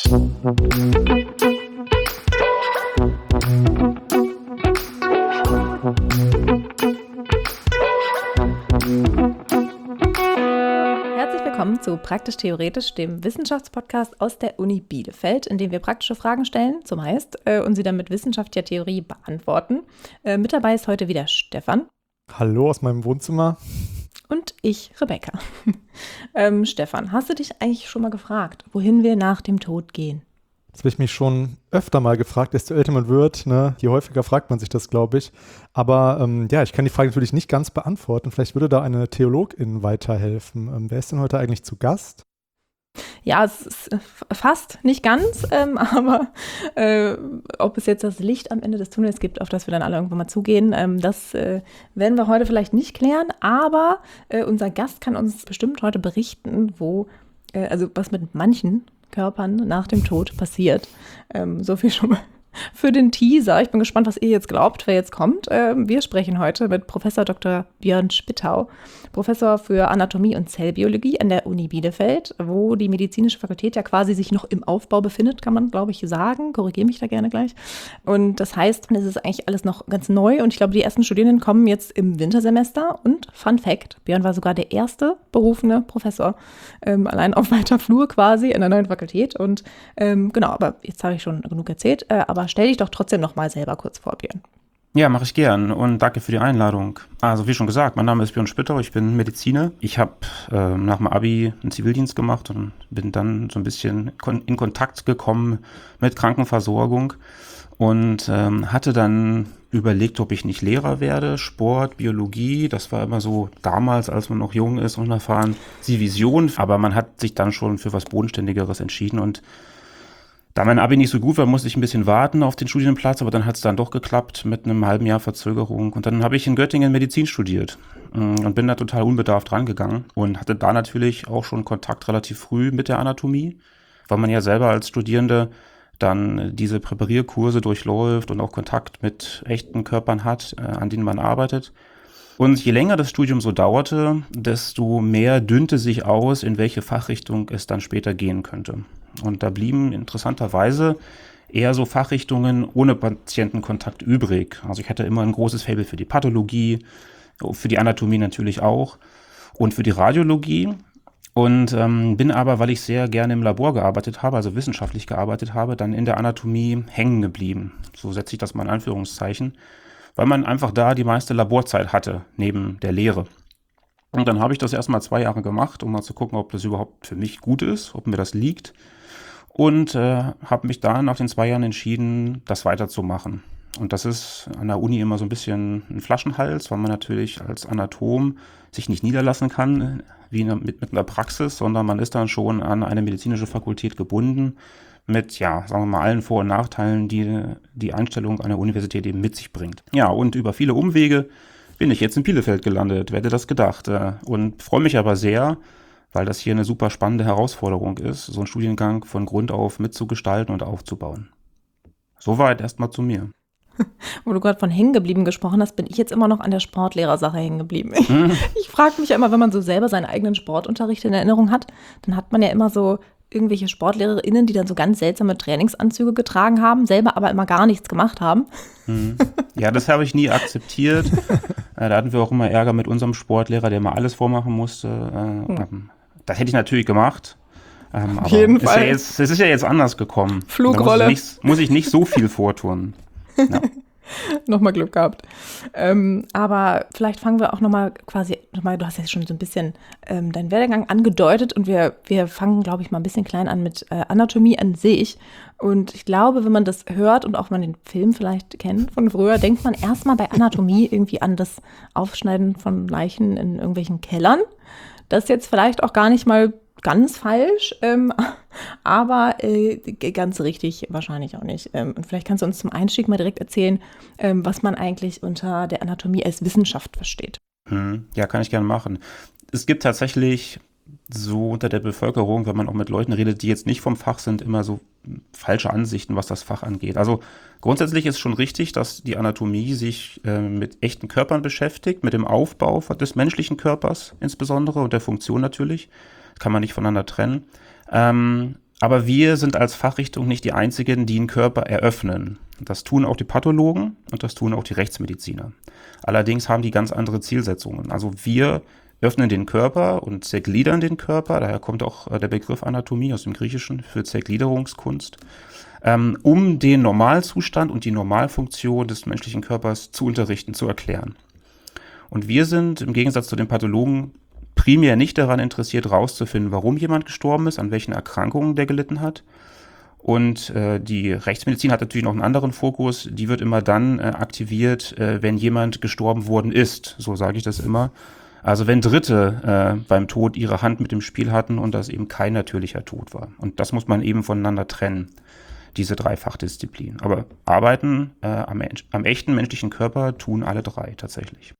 Herzlich willkommen zu Praktisch-Theoretisch, dem Wissenschaftspodcast aus der Uni Bielefeld, in dem wir praktische Fragen stellen, zumeist, und sie dann mit wissenschaftlicher Theorie beantworten. Mit dabei ist heute wieder Stefan. Hallo aus meinem Wohnzimmer. Und ich, Rebecca. Stefan, hast du dich eigentlich schon mal gefragt, wohin wir nach dem Tod gehen? Das habe ich mich schon öfter mal gefragt, desto älter man wird, ne? Je häufiger fragt man sich das, glaube ich. Aber ich kann die Frage natürlich nicht ganz beantworten. Vielleicht würde da eine Theologin weiterhelfen. Wer ist denn heute eigentlich zu Gast? Ja, es ist fast, nicht ganz, aber ob es jetzt das Licht am Ende des Tunnels gibt, auf das wir dann alle irgendwann mal zugehen, das werden wir heute vielleicht nicht klären, aber unser Gast kann uns bestimmt heute berichten, was mit manchen Körpern nach dem Tod passiert. So viel schon mal für den Teaser. Ich bin gespannt, was ihr jetzt glaubt, wer jetzt kommt. Wir sprechen heute mit Professor Dr. Björn Spittau, Professor für Anatomie und Zellbiologie an der Uni Bielefeld, wo die medizinische Fakultät ja quasi sich noch im Aufbau befindet, kann man, glaube ich, sagen. Korrigiere mich da gerne gleich. Und das heißt, es ist eigentlich alles noch ganz neu und ich glaube, die ersten Studierenden kommen jetzt im Wintersemester. Und Fun Fact, Björn war sogar der erste berufene Professor, allein auf weiter Flur quasi in der neuen Fakultät. Und genau, aber jetzt habe ich schon genug erzählt, aber stell dich doch trotzdem noch mal selber kurz vor, Björn. Ja, mache ich gern und danke für die Einladung. Also wie schon gesagt, mein Name ist Björn Spittau, ich bin Mediziner. Ich habe nach dem Abi einen Zivildienst gemacht und bin dann so ein bisschen in Kontakt gekommen mit Krankenversorgung und hatte dann überlegt, ob ich nicht Lehrer werde, Sport, Biologie. Das war immer so damals, als man noch jung ist und unerfahren, die Vision. Aber man hat sich dann schon für was Bodenständigeres entschieden und da mein Abi nicht so gut war, musste ich ein bisschen warten auf den Studienplatz, aber dann hat es dann doch geklappt mit einem halben Jahr Verzögerung. Und dann habe ich in Göttingen Medizin studiert und bin da total unbedarft rangegangen und hatte da natürlich auch schon Kontakt relativ früh mit der Anatomie, weil man ja selber als Studierende dann diese Präparierkurse durchläuft und auch Kontakt mit echten Körpern hat, an denen man arbeitet. Und je länger das Studium so dauerte, desto mehr dünnte sich aus, in welche Fachrichtung es dann später gehen könnte. Und da blieben interessanterweise eher so Fachrichtungen ohne Patientenkontakt übrig. Also ich hatte immer ein großes Faible für die Pathologie, für die Anatomie natürlich auch und für die Radiologie. Und bin aber, weil ich sehr gerne im Labor gearbeitet habe, also wissenschaftlich gearbeitet habe, dann in der Anatomie hängen geblieben. So setze ich das mal in Anführungszeichen, weil man einfach da die meiste Laborzeit hatte, neben der Lehre. Und dann habe ich das erstmal 2 Jahre gemacht, um mal zu gucken, ob das überhaupt für mich gut ist, ob mir das liegt. Und habe mich dann nach den 2 Jahren entschieden, das weiterzumachen. Und das ist an der Uni immer so ein bisschen ein Flaschenhals, weil man natürlich als Anatom sich nicht niederlassen kann, wie mit einer Praxis, sondern man ist dann schon an eine medizinische Fakultät gebunden mit, sagen wir mal, allen Vor- und Nachteilen, die die Einstellung an der Universität eben mit sich bringt. Ja, und über viele Umwege bin ich jetzt in Bielefeld gelandet, wer hätte das gedacht. Und freue mich aber sehr, weil das hier eine super spannende Herausforderung ist, so einen Studiengang von Grund auf mitzugestalten und aufzubauen. Soweit erstmal zu mir. Wo du gerade von hängen geblieben gesprochen hast, bin ich jetzt immer noch an der Sportlehrersache hängen geblieben. Ich frage mich ja immer, wenn man so selber seinen eigenen Sportunterricht in Erinnerung hat, dann hat man ja immer so irgendwelche SportlehrerInnen, die dann so ganz seltsame Trainingsanzüge getragen haben, selber aber immer gar nichts gemacht haben. Ja, das habe ich nie akzeptiert. Da hatten wir auch immer Ärger mit unserem Sportlehrer, der mal alles vormachen musste. Das hätte ich natürlich gemacht. Auf jeden Fall. Es ist ja jetzt anders gekommen. Flugrolle. Da muss ich nicht so viel vortun. Ja. Nochmal Glück gehabt. Aber vielleicht fangen wir auch nochmal du hast ja schon so ein bisschen deinen Werdegang angedeutet und wir fangen, glaube ich, mal ein bisschen klein an mit Anatomie an sich. Und ich glaube, wenn man das hört und auch mal den Film vielleicht kennt von früher, denkt man erstmal bei Anatomie irgendwie an das Aufschneiden von Leichen in irgendwelchen Kellern. Das ist jetzt vielleicht auch gar nicht mal ganz falsch, aber ganz richtig wahrscheinlich auch nicht. Und vielleicht kannst du uns zum Einstieg mal direkt erzählen, was man eigentlich unter der Anatomie als Wissenschaft versteht. Ja, kann ich gerne machen. Es gibt tatsächlich so unter der Bevölkerung, wenn man auch mit Leuten redet, die jetzt nicht vom Fach sind, immer so falsche Ansichten, was das Fach angeht. Also grundsätzlich ist schon richtig, dass die Anatomie sich mit echten Körpern beschäftigt, mit dem Aufbau des menschlichen Körpers insbesondere und der Funktion natürlich. Kann man nicht voneinander trennen. Aber wir sind als Fachrichtung nicht die einzigen, die einen Körper eröffnen. Das tun auch die Pathologen und das tun auch die Rechtsmediziner. Allerdings haben die ganz andere Zielsetzungen. Also wir öffnen den Körper und zergliedern den Körper, daher kommt auch der Begriff Anatomie aus dem Griechischen für Zergliederungskunst, um den Normalzustand und die Normalfunktion des menschlichen Körpers zu unterrichten, zu erklären. Und wir sind im Gegensatz zu den Pathologen primär nicht daran interessiert, herauszufinden, warum jemand gestorben ist, an welchen Erkrankungen der gelitten hat. Und die Rechtsmedizin hat natürlich noch einen anderen Fokus. Die wird immer dann aktiviert, wenn jemand gestorben worden ist. So sage ich das immer. Also wenn Dritte beim Tod ihre Hand mit im Spiel hatten und das eben kein natürlicher Tod war. Und das muss man eben voneinander trennen, diese drei Fachdisziplinen. Aber arbeiten am echten menschlichen Körper tun alle drei tatsächlich.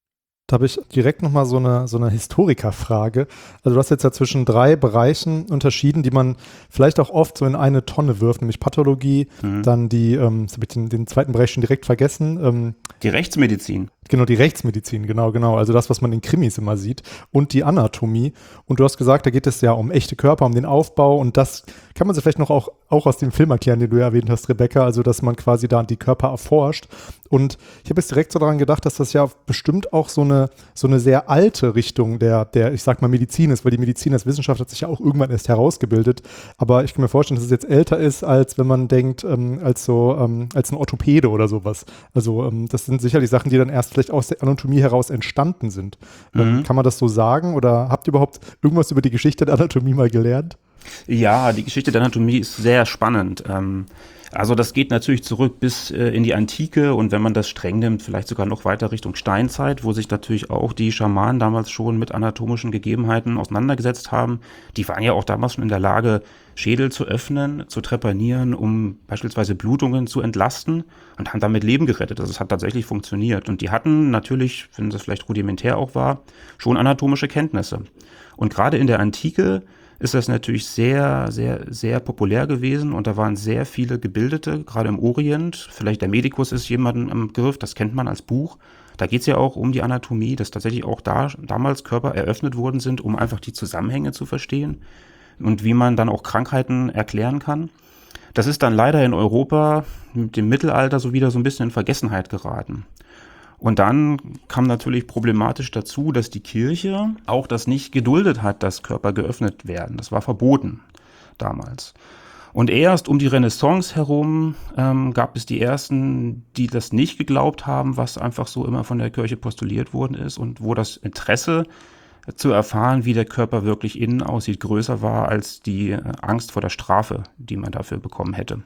Da habe ich direkt nochmal so eine Historikerfrage. Also du hast jetzt ja zwischen 3 Bereichen unterschieden, die man vielleicht auch oft so in eine Tonne wirft, nämlich Pathologie, dann jetzt habe ich den zweiten Bereich schon direkt vergessen. Die Rechtsmedizin. Genau, die Rechtsmedizin, genau. Also das, was man in Krimis immer sieht. Und die Anatomie. Und du hast gesagt, da geht es ja um echte Körper, um den Aufbau. Und das kann man sich vielleicht noch auch aus dem Film erklären, den du ja erwähnt hast, Rebecca. Also, dass man quasi da die Körper erforscht. Und ich habe jetzt direkt so daran gedacht, dass das ja bestimmt auch so eine sehr alte Richtung der, ich sag mal, Medizin ist. Weil die Medizin als Wissenschaft hat sich ja auch irgendwann erst herausgebildet. Aber ich kann mir vorstellen, dass es jetzt älter ist, als wenn man denkt, als ein Orthopäde oder sowas. Also, das sind sicherlich Sachen, die dann erst vielleicht aus der Anatomie heraus entstanden sind. Kann man das so sagen? Oder habt ihr überhaupt irgendwas über die Geschichte der Anatomie mal gelernt? Ja, die Geschichte der Anatomie ist sehr spannend. Also das geht natürlich zurück bis in die Antike und wenn man das streng nimmt, vielleicht sogar noch weiter Richtung Steinzeit, wo sich natürlich auch die Schamanen damals schon mit anatomischen Gegebenheiten auseinandergesetzt haben. Die waren ja auch damals schon in der Lage, Schädel zu öffnen, zu trepanieren, um beispielsweise Blutungen zu entlasten und haben damit Leben gerettet. Also es hat tatsächlich funktioniert. Und die hatten natürlich, wenn das vielleicht rudimentär auch war, schon anatomische Kenntnisse. Und gerade in der Antike ist das natürlich sehr, sehr, sehr populär gewesen und da waren sehr viele Gebildete, gerade im Orient. Vielleicht der Medikus ist jemandem am Begriff, das kennt man als Buch. Da geht es ja auch um die Anatomie, dass tatsächlich auch damals Körper eröffnet worden sind, um einfach die Zusammenhänge zu verstehen und wie man dann auch Krankheiten erklären kann. Das ist dann leider in Europa mit dem Mittelalter so wieder so ein bisschen in Vergessenheit geraten. Und dann kam natürlich problematisch dazu, dass die Kirche auch das nicht geduldet hat, dass Körper geöffnet werden. Das war verboten damals. Und erst um die Renaissance herum gab es die Ersten, die das nicht geglaubt haben, was einfach so immer von der Kirche postuliert worden ist und wo das Interesse zu erfahren, wie der Körper wirklich innen aussieht, größer war als die Angst vor der Strafe, die man dafür bekommen hätte.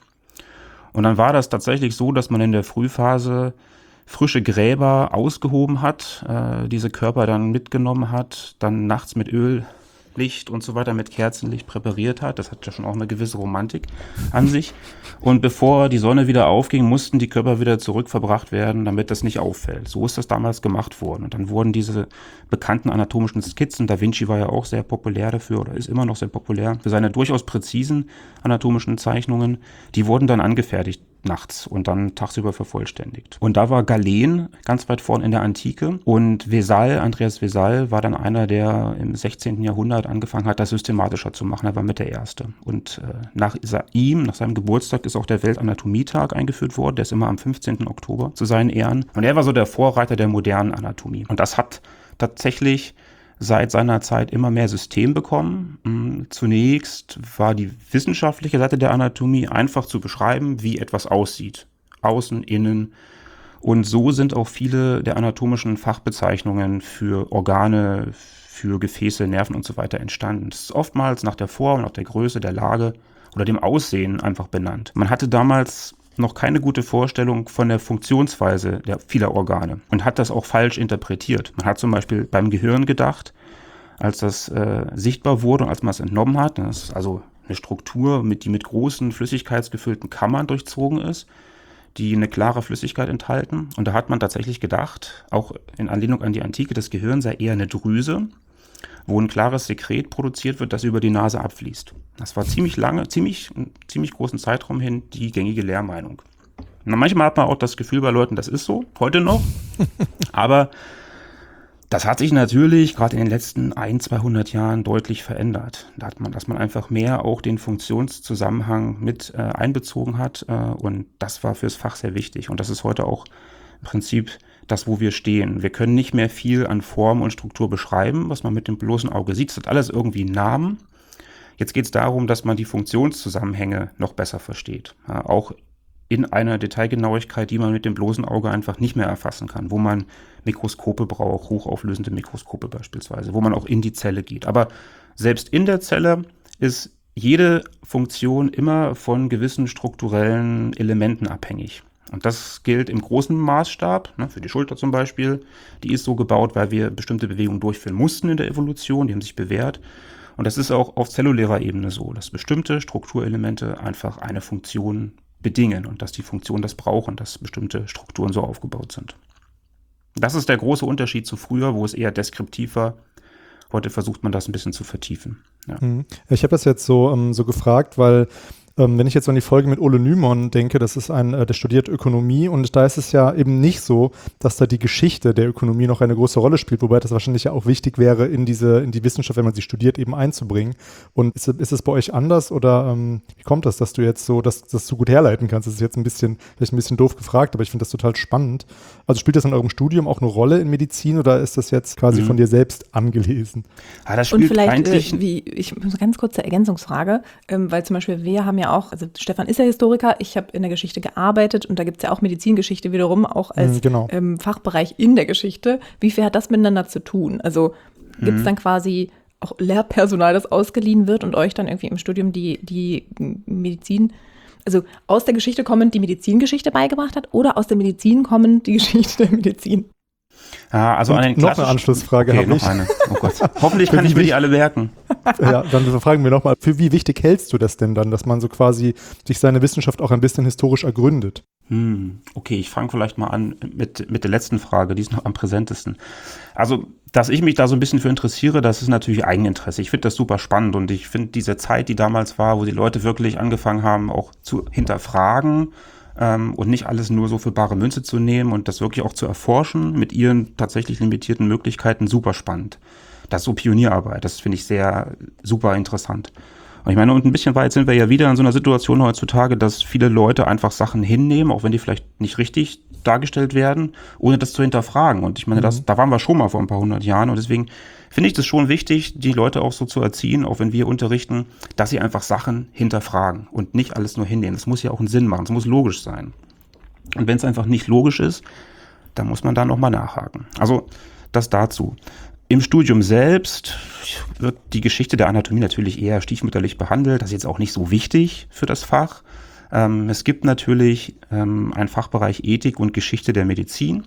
Und dann war das tatsächlich so, dass man in der Frühphase frische Gräber ausgehoben hat, diese Körper dann mitgenommen hat, dann nachts mit Öllicht und so weiter, mit Kerzenlicht präpariert hat. Das hat ja schon auch eine gewisse Romantik an sich. Und bevor die Sonne wieder aufging, mussten die Körper wieder zurückverbracht werden, damit das nicht auffällt. So ist das damals gemacht worden. Und dann wurden diese bekannten anatomischen Skizzen, Da Vinci war ja auch sehr populär dafür oder ist immer noch sehr populär, für seine durchaus präzisen anatomischen Zeichnungen, die wurden dann angefertigt nachts und dann tagsüber vervollständigt. Und da war Galen ganz weit vorn in der Antike und Vesal, Andreas Vesal, war dann einer, der im 16. Jahrhundert angefangen hat, das systematischer zu machen. Er war mit der Erste. Und nach seinem Geburtstag ist auch der Weltanatomie-Tag eingeführt worden. Der ist immer am 15. Oktober zu seinen Ehren. Und er war so der Vorreiter der modernen Anatomie. Und das hat tatsächlich seit seiner Zeit immer mehr System bekommen. Zunächst war die wissenschaftliche Seite der Anatomie einfach zu beschreiben, wie etwas aussieht. Außen, innen. Und so sind auch viele der anatomischen Fachbezeichnungen für Organe, für Gefäße, Nerven und so weiter entstanden. Das ist oftmals nach der Form, nach der Größe, der Lage oder dem Aussehen einfach benannt. Man hatte damals noch keine gute Vorstellung von der Funktionsweise vieler Organe und hat das auch falsch interpretiert. Man hat zum Beispiel beim Gehirn gedacht, als das sichtbar wurde und als man es entnommen hat, das ist also eine Struktur, die mit großen flüssigkeitsgefüllten Kammern durchzogen ist, die eine klare Flüssigkeit enthalten. Und da hat man tatsächlich gedacht, auch in Anlehnung an die Antike, das Gehirn sei eher eine Drüse, wo ein klares Sekret produziert wird, das über die Nase abfließt. Das war ziemlich großen Zeitraum hin die gängige Lehrmeinung. Und manchmal hat man auch das Gefühl bei Leuten, das ist so, heute noch. Aber Das hat sich natürlich gerade in den letzten 200 Jahren deutlich verändert. Da hat man, dass man einfach mehr auch den Funktionszusammenhang mit einbezogen hat und das war fürs Fach sehr wichtig. Und das ist heute auch im Prinzip das, wo wir stehen. Wir können nicht mehr viel an Form und Struktur beschreiben, was man mit dem bloßen Auge sieht. Es hat alles irgendwie einen Namen. Jetzt geht es darum, dass man die Funktionszusammenhänge noch besser versteht. Ja, auch in einer Detailgenauigkeit, die man mit dem bloßen Auge einfach nicht mehr erfassen kann, wo man Mikroskope braucht, hochauflösende Mikroskope beispielsweise, wo man auch in die Zelle geht. Aber selbst in der Zelle ist jede Funktion immer von gewissen strukturellen Elementen abhängig. Und das gilt im großen Maßstab, für die Schulter zum Beispiel. Die ist so gebaut, weil wir bestimmte Bewegungen durchführen mussten in der Evolution, die haben sich bewährt. Und das ist auch auf zellulärer Ebene so, dass bestimmte Strukturelemente einfach eine Funktion bedingen und dass die Funktionen das brauchen, dass bestimmte Strukturen so aufgebaut sind. Das ist der große Unterschied zu früher, wo es eher deskriptiv war. Heute versucht man das ein bisschen zu vertiefen. Ja. Ich habe das jetzt so gefragt, weil wenn ich jetzt an die Folge mit Ole Nymon denke, das ist der studiert Ökonomie und da ist es ja eben nicht so, dass da die Geschichte der Ökonomie noch eine große Rolle spielt, wobei das wahrscheinlich ja auch wichtig wäre, in die Wissenschaft, wenn man sie studiert, eben einzubringen. Und ist es bei euch anders oder wie kommt das, dass du jetzt so, dass das so gut herleiten kannst? Das ist jetzt vielleicht ein bisschen doof gefragt, aber ich finde das total spannend. Also spielt das in eurem Studium auch eine Rolle in Medizin oder ist das jetzt quasi von dir selbst angelesen? Ja, das spielt und vielleicht, eigentlich ich ganz kurze Ergänzungsfrage, weil zum Beispiel wir haben ja auch, also Stefan ist ja Historiker, ich habe in der Geschichte gearbeitet und da gibt es ja auch Medizingeschichte wiederum, auch als Fachbereich in der Geschichte. Wie viel hat das miteinander zu tun? Also gibt es dann quasi auch Lehrpersonal, das ausgeliehen wird und euch dann irgendwie im Studium die Medizin, also aus der Geschichte kommend die Medizingeschichte beigebracht hat oder aus der Medizin kommend die Geschichte der Medizin? Ja, also noch eine Anschlussfrage habe ich. Noch eine. Oh Gott. Hoffentlich kann ich mir die alle merken. Ja, dann fragen wir nochmal, für wie wichtig hältst du das denn dann, dass man so quasi sich seine Wissenschaft auch ein bisschen historisch ergründet? Okay, ich fange vielleicht mal an mit der letzten Frage, die ist noch am präsentesten. Also, dass ich mich da so ein bisschen für interessiere, das ist natürlich Eigeninteresse. Ich finde das super spannend und ich finde diese Zeit, die damals war, wo die Leute wirklich angefangen haben, auch zu hinterfragen, und nicht alles nur so für bare Münze zu nehmen und das wirklich auch zu erforschen mit ihren tatsächlich limitierten Möglichkeiten, super spannend. Das ist so Pionierarbeit, das finde ich sehr super interessant. Und ich meine, und ein bisschen weit sind wir ja wieder in so einer Situation heutzutage, dass viele Leute einfach Sachen hinnehmen, auch wenn die vielleicht nicht richtig dargestellt werden, ohne das zu hinterfragen. Und ich meine, da waren wir schon mal vor ein paar hundert Jahren und deswegen finde ich das schon wichtig, die Leute auch so zu erziehen, auch wenn wir unterrichten, dass sie einfach Sachen hinterfragen und nicht alles nur hinnehmen. Das muss ja auch einen Sinn machen, es muss logisch sein. Und wenn es einfach nicht logisch ist, dann muss man da nochmal nachhaken. Also das dazu. Im Studium selbst wird die Geschichte der Anatomie natürlich eher stiefmütterlich behandelt. Das ist jetzt auch nicht so wichtig für das Fach. Es gibt natürlich einen Fachbereich Ethik und Geschichte der Medizin,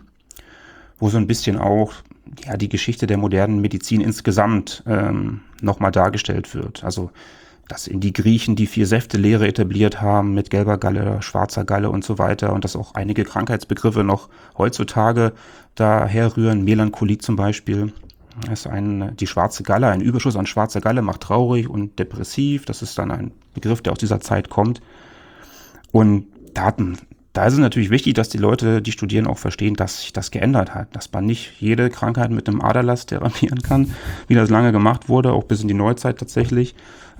wo so ein bisschen auch die Geschichte der modernen Medizin insgesamt nochmal dargestellt wird. Also, dass in die Griechen die 4-Säfte-Lehre etabliert haben mit gelber Galle, schwarzer Galle und so weiter und dass auch einige Krankheitsbegriffe noch heutzutage daher rühren. Melancholie zum Beispiel. Das ist die schwarze Galle, ein Überschuss an schwarzer Galle macht traurig und depressiv. Das ist dann ein Begriff, der aus dieser Zeit kommt. Und da ist es natürlich wichtig, dass die Leute, die studieren, auch verstehen, dass sich das geändert hat. Dass man nicht jede Krankheit mit einem Aderlass therapieren kann, wie das lange gemacht wurde, auch bis in die Neuzeit tatsächlich.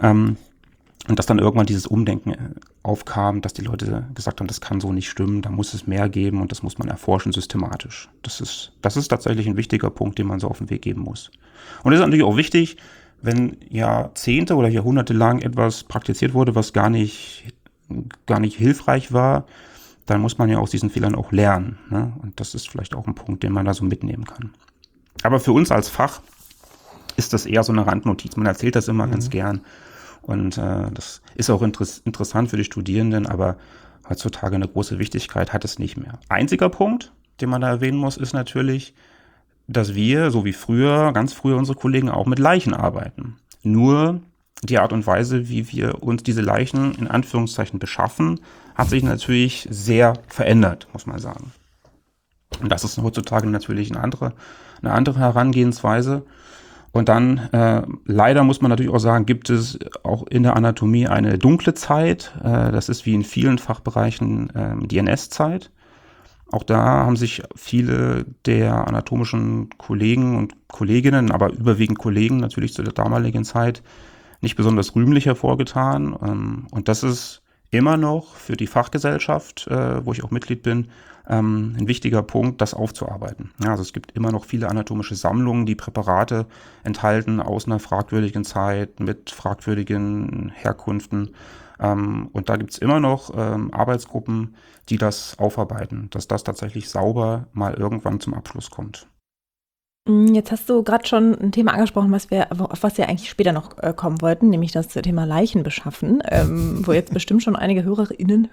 Und dass dann irgendwann dieses Umdenken aufkam, dass die Leute gesagt haben, das kann so nicht stimmen, da muss es mehr geben und das muss man erforschen systematisch. Das ist tatsächlich ein wichtiger Punkt, den man so auf den Weg geben muss. Und es ist natürlich auch wichtig, wenn Jahrzehnte oder Jahrhunderte lang etwas praktiziert wurde, was gar nicht hilfreich war, dann muss man ja aus diesen Fehlern auch lernen. Ne? Und das ist vielleicht auch ein Punkt, den man da so mitnehmen kann. Aber für uns als Fach ist das eher so eine Randnotiz. Man erzählt das immer ganz gern. Und das ist auch interessant für die Studierenden, aber heutzutage eine große Wichtigkeit hat es nicht mehr. Einziger Punkt, den man da erwähnen muss, ist natürlich, dass wir, so wie früher, ganz früher unsere Kollegen auch mit Leichen arbeiten. Nur die Art und Weise, wie wir uns diese Leichen in Anführungszeichen beschaffen, hat sich natürlich sehr verändert, muss man sagen. Und das ist heutzutage natürlich eine andere Herangehensweise. Und dann, leider muss man natürlich auch sagen, gibt es auch in der Anatomie eine dunkle Zeit. Das ist wie in vielen Fachbereichen die NS-Zeit. Auch da haben sich viele der anatomischen Kollegen und Kolleginnen, aber überwiegend Kollegen natürlich zu der damaligen Zeit, nicht besonders rühmlich hervorgetan. Und das ist immer noch für die Fachgesellschaft, wo ich auch Mitglied bin, ein wichtiger Punkt, das aufzuarbeiten. Ja, also es gibt immer noch viele anatomische Sammlungen, die Präparate enthalten aus einer fragwürdigen Zeit mit fragwürdigen Herkünften. Und da gibt es immer noch Arbeitsgruppen, die das aufarbeiten, dass das tatsächlich sauber mal irgendwann zum Abschluss kommt. Jetzt hast du gerade schon ein Thema angesprochen, auf was wir eigentlich später noch kommen wollten, nämlich das Thema Leichen beschaffen, wo jetzt bestimmt schon einige Hörerinnen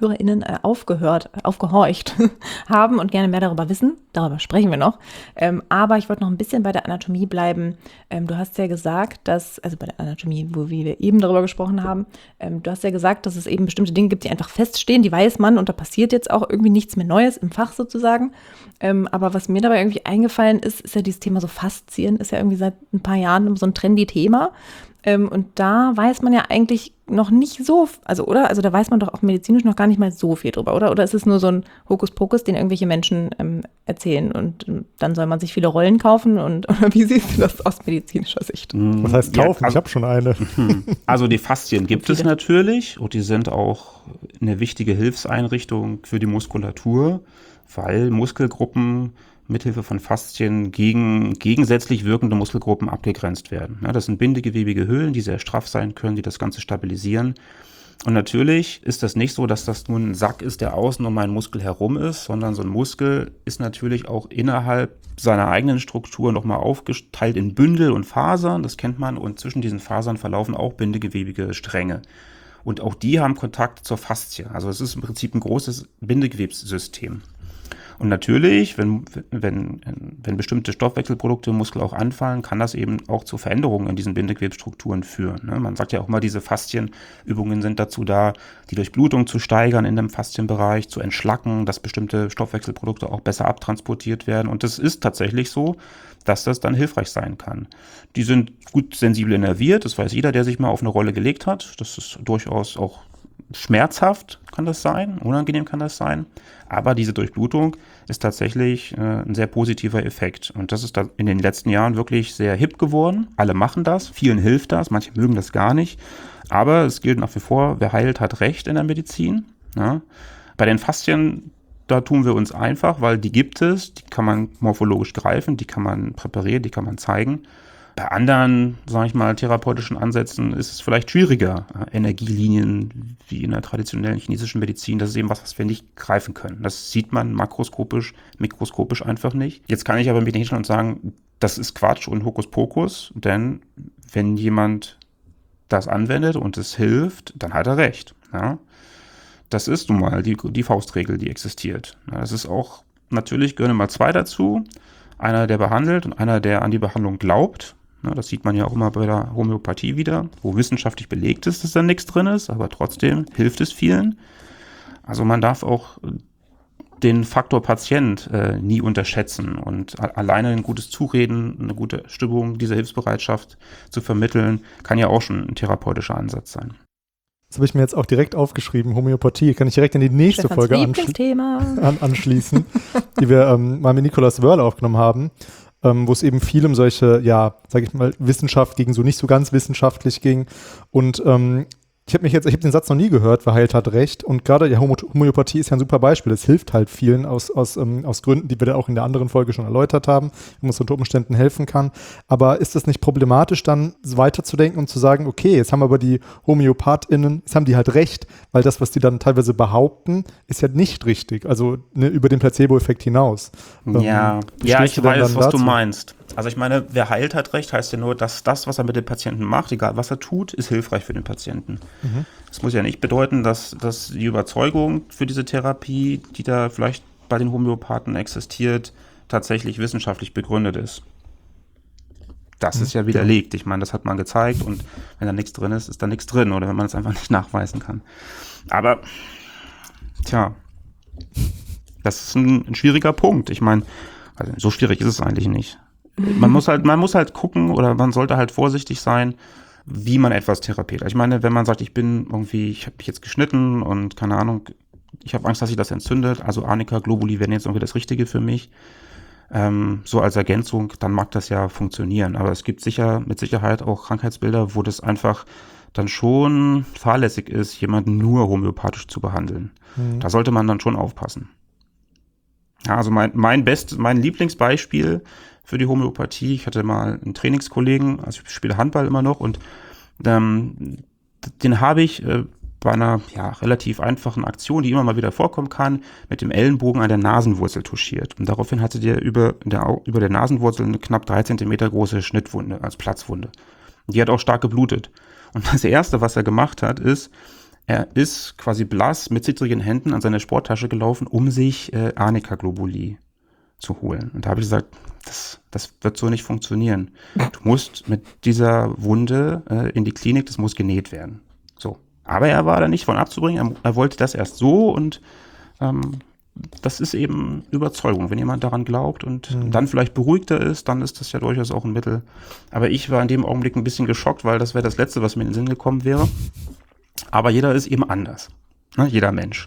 aufgehorcht haben und gerne mehr darüber wissen. Darüber sprechen wir noch. Aber ich wollte noch ein bisschen bei der Anatomie bleiben. Du hast ja gesagt, also bei der Anatomie, wie wir eben darüber gesprochen haben, du hast ja gesagt, dass es eben bestimmte Dinge gibt, die einfach feststehen, die weiß man und da passiert jetzt auch irgendwie nichts mehr Neues im Fach sozusagen. Aber was mir dabei irgendwie eingefallen ist ja dieses Thema so Faszien, ist ja irgendwie seit ein paar Jahren so ein trendy Thema. Und da weiß man ja eigentlich noch nicht so, oder? Also da weiß man doch auch medizinisch noch gar nicht mal so viel drüber, oder? Oder ist es nur so ein Hokuspokus, den irgendwelche Menschen erzählen und dann soll man sich viele Rollen kaufen oder wie siehst du das aus medizinischer Sicht? Was heißt kaufen? Ich habe schon eine. Also die Faszien gibt es natürlich und die sind auch eine wichtige Hilfseinrichtung für die Muskulatur, weil Muskelgruppen mithilfe von Faszien gegen gegensätzlich wirkende Muskelgruppen abgegrenzt werden. Ja, das sind bindegewebige Hüllen, die sehr straff sein können, die das Ganze stabilisieren. Und natürlich ist das nicht so, dass das nur ein Sack ist, der außen um einen Muskel herum ist, sondern so ein Muskel ist natürlich auch innerhalb seiner eigenen Struktur nochmal aufgeteilt in Bündel und Fasern, das kennt man, und zwischen diesen Fasern verlaufen auch bindegewebige Stränge. Und auch die haben Kontakt zur Faszie. Also es ist im Prinzip ein großes Bindegewebssystem. Und natürlich, wenn bestimmte Stoffwechselprodukte im Muskel auch anfallen, kann das eben auch zu Veränderungen in diesen Bindegewebsstrukturen führen. Man sagt ja auch immer, diese Faszienübungen sind dazu da, die Durchblutung zu steigern in dem Faszienbereich, zu entschlacken, dass bestimmte Stoffwechselprodukte auch besser abtransportiert werden. Und das ist tatsächlich so, dass das dann hilfreich sein kann. Die sind gut sensibel innerviert, das weiß jeder, der sich mal auf eine Rolle gelegt hat. Das ist durchaus auch schmerzhaft, kann das sein, unangenehm kann das sein. Aber diese Durchblutung ist tatsächlich ein sehr positiver Effekt. Und das ist da in den letzten Jahren wirklich sehr hip geworden. Alle machen das, vielen hilft das, manche mögen das gar nicht. Aber es gilt nach wie vor, wer heilt, hat Recht in der Medizin. Ja. Bei den Faszien, da tun wir uns einfach, weil die gibt es, die kann man morphologisch greifen, die kann man präparieren, die kann man zeigen. Bei anderen, sage ich mal, therapeutischen Ansätzen ist es vielleicht schwieriger. Energielinien wie in der traditionellen chinesischen Medizin, das ist eben was wir nicht greifen können. Das sieht man makroskopisch, mikroskopisch einfach nicht. Jetzt kann ich aber mit hinstellen und sagen, das ist Quatsch und Hokuspokus, denn wenn jemand das anwendet und es hilft, dann hat er recht. Ja? Das ist nun mal die Faustregel, die existiert. Ja, das ist auch, natürlich gehören immer zwei dazu. Einer, der behandelt und einer, der an die Behandlung glaubt. Ja, das sieht man ja auch immer bei der Homöopathie wieder, wo wissenschaftlich belegt ist, dass da nichts drin ist, aber trotzdem hilft es vielen. Also man darf auch den Faktor Patient nie unterschätzen und alleine ein gutes Zureden, eine gute Stimmung, diese Hilfsbereitschaft zu vermitteln, kann ja auch schon ein therapeutischer Ansatz sein. Das habe ich mir jetzt auch direkt aufgeschrieben, Homöopathie. Kann ich direkt in die nächste Folge anschließen, die wir mal mit Nikolaus Wörl aufgenommen haben, wo es eben viel um solche, ja, sage ich mal, Wissenschaft gegen so nicht so ganz wissenschaftlich ging. Und ich habe den Satz noch nie gehört, wer heilt, hat recht. Und gerade die Homöopathie ist ja ein super Beispiel. Es hilft halt vielen aus Gründen, die wir da auch in der anderen Folge schon erläutert haben, wie man es unter Umständen helfen kann. Aber ist es nicht problematisch, dann weiterzudenken und zu sagen, okay, jetzt haben aber die HomöopathInnen, jetzt haben die halt recht, weil das, was die dann teilweise behaupten, ist ja nicht richtig. Also über den Placebo-Effekt hinaus. Ja, ich weiß, was du meinst. Also ich meine, wer heilt, hat recht, heißt ja nur, dass das, was er mit dem Patienten macht, egal was er tut, ist hilfreich für den Patienten. Das muss ja nicht bedeuten, dass die Überzeugung für diese Therapie, die da vielleicht bei den Homöopathen existiert, tatsächlich wissenschaftlich begründet ist. Das ist ja widerlegt. Ich meine, das hat man gezeigt und wenn da nichts drin ist, ist da nichts drin oder wenn man es einfach nicht nachweisen kann. Aber, das ist ein schwieriger Punkt. Ich meine, also so schwierig ist es eigentlich nicht. Man muss halt gucken oder man sollte halt vorsichtig sein, wie man etwas therapiert. Ich meine, wenn man sagt, ich habe mich jetzt geschnitten und keine Ahnung, ich habe Angst, dass sich das entzündet, also Arnika, Globuli wären jetzt irgendwie das Richtige für mich. So als Ergänzung, dann mag das ja funktionieren. Aber es gibt mit Sicherheit auch Krankheitsbilder, wo das einfach dann schon fahrlässig ist, jemanden nur homöopathisch zu behandeln. Da sollte man dann schon aufpassen. Ja, also mein Lieblingsbeispiel für die Homöopathie, ich hatte mal einen Trainingskollegen, also ich spiele Handball immer noch und den habe ich bei einer relativ einfachen Aktion, die immer mal wieder vorkommen kann, mit dem Ellenbogen an der Nasenwurzel touchiert. Und daraufhin hatte der über der Nasenwurzel eine knapp 3 Zentimeter große Schnittwunde, als Platzwunde. Und die hat auch stark geblutet. Und das Erste, was er gemacht hat, ist, er ist quasi blass mit zittrigen Händen an seine Sporttasche gelaufen, um sich Arnika-Globuli zu holen. Und da habe ich gesagt, das wird so nicht funktionieren. Du musst mit dieser Wunde in die Klinik, das muss genäht werden. So. Aber er war da nicht von abzubringen, er wollte das erst so und das ist eben Überzeugung. Wenn jemand daran glaubt und dann vielleicht beruhigter ist, dann ist das ja durchaus auch ein Mittel. Aber ich war in dem Augenblick ein bisschen geschockt, weil das wäre das Letzte, was mir in den Sinn gekommen wäre. Aber jeder ist eben anders, ne? Jeder Mensch.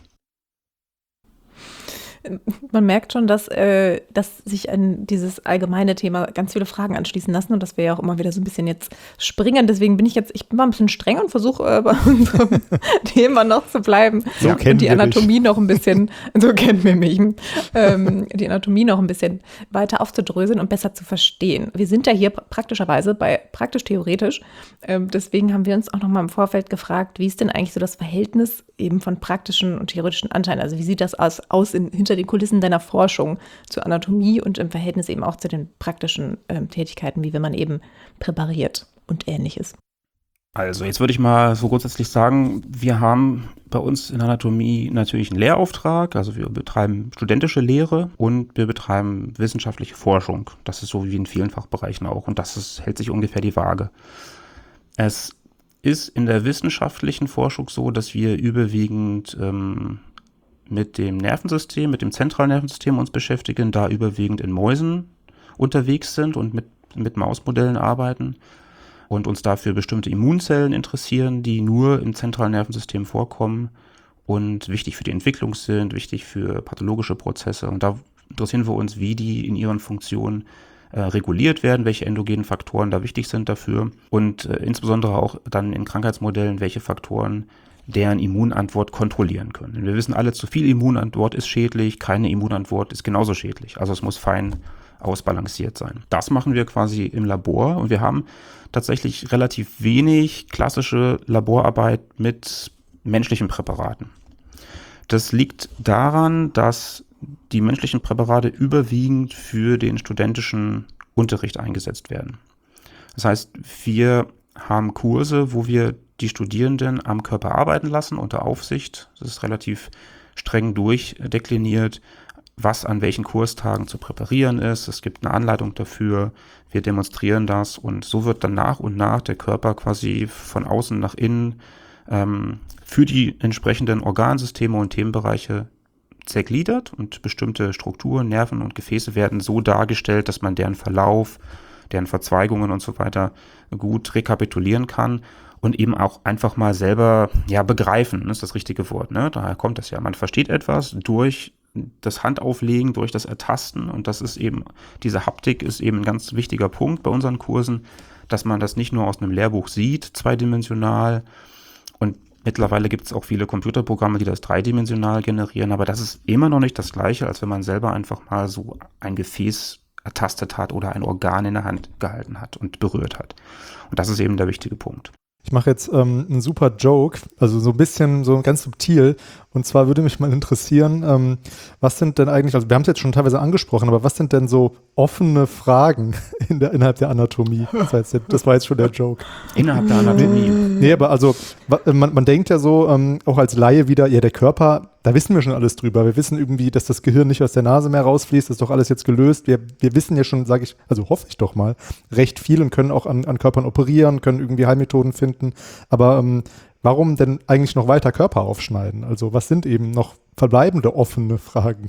Man merkt schon, dass sich an dieses allgemeine Thema ganz viele Fragen anschließen lassen und dass wir ja auch immer wieder so ein bisschen jetzt springen. Deswegen bin ich mal ein bisschen streng und versuche bei unserem Thema noch zu bleiben. So und die Anatomie noch ein bisschen, so kennen wir mich, die Anatomie noch ein bisschen weiter aufzudröseln und besser zu verstehen. Wir sind ja hier praktischerweise bei praktisch-theoretisch. Deswegen haben wir uns auch noch mal im Vorfeld gefragt, wie ist denn eigentlich so das Verhältnis eben von praktischen und theoretischen Anteilen? Also wie sieht das aus hinter den Kulissen deiner Forschung zur Anatomie und im Verhältnis eben auch zu den praktischen Tätigkeiten, wie wenn man eben präpariert und Ähnliches? Also jetzt würde ich mal so grundsätzlich sagen, wir haben bei uns in Anatomie natürlich einen Lehrauftrag, also wir betreiben studentische Lehre und wir betreiben wissenschaftliche Forschung. Das ist so wie in vielen Fachbereichen auch und hält sich ungefähr die Waage. Es ist in der wissenschaftlichen Forschung so, dass wir überwiegend mit dem Nervensystem, mit dem zentralen Nervensystem uns beschäftigen, da überwiegend in Mäusen unterwegs sind und mit Mausmodellen arbeiten und uns dafür bestimmte Immunzellen interessieren, die nur im zentralen Nervensystem vorkommen und wichtig für die Entwicklung sind, wichtig für pathologische Prozesse. Und da interessieren wir uns, wie die in ihren Funktionen reguliert werden, welche endogenen Faktoren da wichtig sind dafür und insbesondere auch dann in Krankheitsmodellen, welche Faktoren deren Immunantwort kontrollieren können. Denn wir wissen alle, zu viel Immunantwort ist schädlich, keine Immunantwort ist genauso schädlich. Also es muss fein ausbalanciert sein. Das machen wir quasi im Labor und wir haben tatsächlich relativ wenig klassische Laborarbeit mit menschlichen Präparaten. Das liegt daran, dass die menschlichen Präparate überwiegend für den studentischen Unterricht eingesetzt werden. Das heißt, wir haben Kurse, wo wir die Studierenden am Körper arbeiten lassen unter Aufsicht. Das ist relativ streng durchdekliniert, was an welchen Kurstagen zu präparieren ist. Es gibt eine Anleitung dafür. Wir demonstrieren das und so wird dann nach und nach der Körper quasi von außen nach innen für die entsprechenden Organsysteme und Themenbereiche zergliedert und bestimmte Strukturen, Nerven und Gefäße werden so dargestellt, dass man deren Verlauf, deren Verzweigungen und so weiter gut rekapitulieren kann und eben auch einfach mal selber begreifen, ist das richtige Wort, ne? Daher kommt das ja. Man versteht etwas durch das Handauflegen, durch das Ertasten und das ist eben, diese Haptik ist eben ein ganz wichtiger Punkt bei unseren Kursen, dass man das nicht nur aus einem Lehrbuch sieht, zweidimensional und mittlerweile gibt es auch viele Computerprogramme, die das dreidimensional generieren, aber das ist immer noch nicht das Gleiche, als wenn man selber einfach mal so ein Gefäß ertastet hat oder ein Organ in der Hand gehalten hat und berührt hat. Und das ist eben der wichtige Punkt. Ich mache jetzt einen super Joke, also so ein bisschen, so ganz subtil. Und zwar würde mich mal interessieren, was sind denn eigentlich, also wir haben es jetzt schon teilweise angesprochen, aber was sind denn so offene Fragen innerhalb der Anatomie? Das war jetzt schon der Joke. Innerhalb der Anatomie? Nee, aber also man denkt ja so, auch als Laie wieder, ja, der Körper, da wissen wir schon alles drüber. Wir wissen irgendwie, dass das Gehirn nicht aus der Nase mehr rausfließt, das ist doch alles jetzt gelöst. Wir wissen ja schon, sage ich, also hoffe ich doch mal, recht viel und können auch an Körpern operieren, können irgendwie Heilmethoden finden. Aber warum denn eigentlich noch weiter Körper aufschneiden? Also was sind eben noch verbleibende offene Fragen?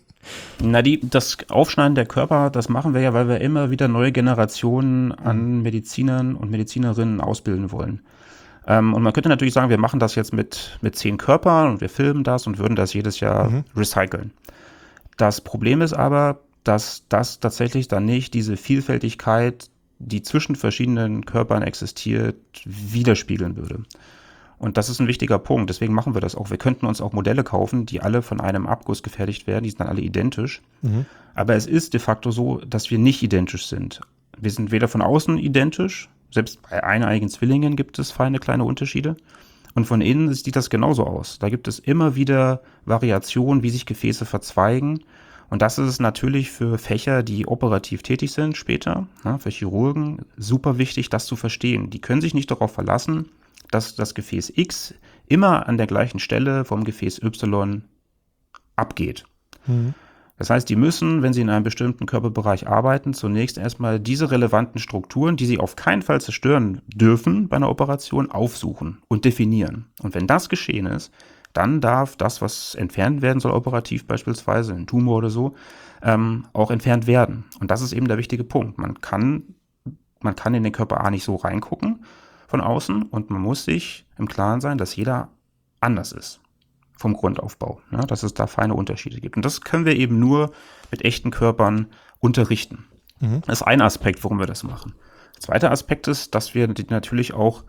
Na, das Aufschneiden der Körper, das machen wir ja, weil wir immer wieder neue Generationen an Medizinern und Medizinerinnen ausbilden wollen. Und man könnte natürlich sagen, wir machen das jetzt mit 10 Körpern und wir filmen das und würden das jedes Jahr recyceln. Das Problem ist aber, dass das tatsächlich dann nicht diese Vielfältigkeit, die zwischen verschiedenen Körpern existiert, widerspiegeln würde. Und das ist ein wichtiger Punkt, deswegen machen wir das auch. Wir könnten uns auch Modelle kaufen, die alle von einem Abguss gefertigt werden, die sind dann alle identisch. Aber es ist de facto so, dass wir nicht identisch sind. Wir sind weder von außen identisch, selbst bei eineiigen Zwillingen gibt es feine kleine Unterschiede. Und von innen sieht das genauso aus. Da gibt es immer wieder Variationen, wie sich Gefäße verzweigen. Und das ist natürlich für Fächer, die operativ tätig sind später, für Chirurgen, super wichtig, das zu verstehen. Die können sich nicht darauf verlassen, dass das Gefäß X immer an der gleichen Stelle vom Gefäß Y abgeht. Das heißt, die müssen, wenn sie in einem bestimmten Körperbereich arbeiten, zunächst erstmal diese relevanten Strukturen, die sie auf keinen Fall zerstören dürfen bei einer Operation, aufsuchen und definieren. Und wenn das geschehen ist, dann darf das, was entfernt werden soll, operativ beispielsweise, ein Tumor oder so, auch entfernt werden. Und das ist eben der wichtige Punkt. Man kann in den Körper A nicht so reingucken von außen und man muss sich im Klaren sein, dass jeder anders ist vom Grundaufbau, ne? Dass es da feine Unterschiede gibt. Und das können wir eben nur mit echten Körpern unterrichten. Das ist ein Aspekt, warum wir das machen. Der zweite Aspekt ist, dass wir natürlich auch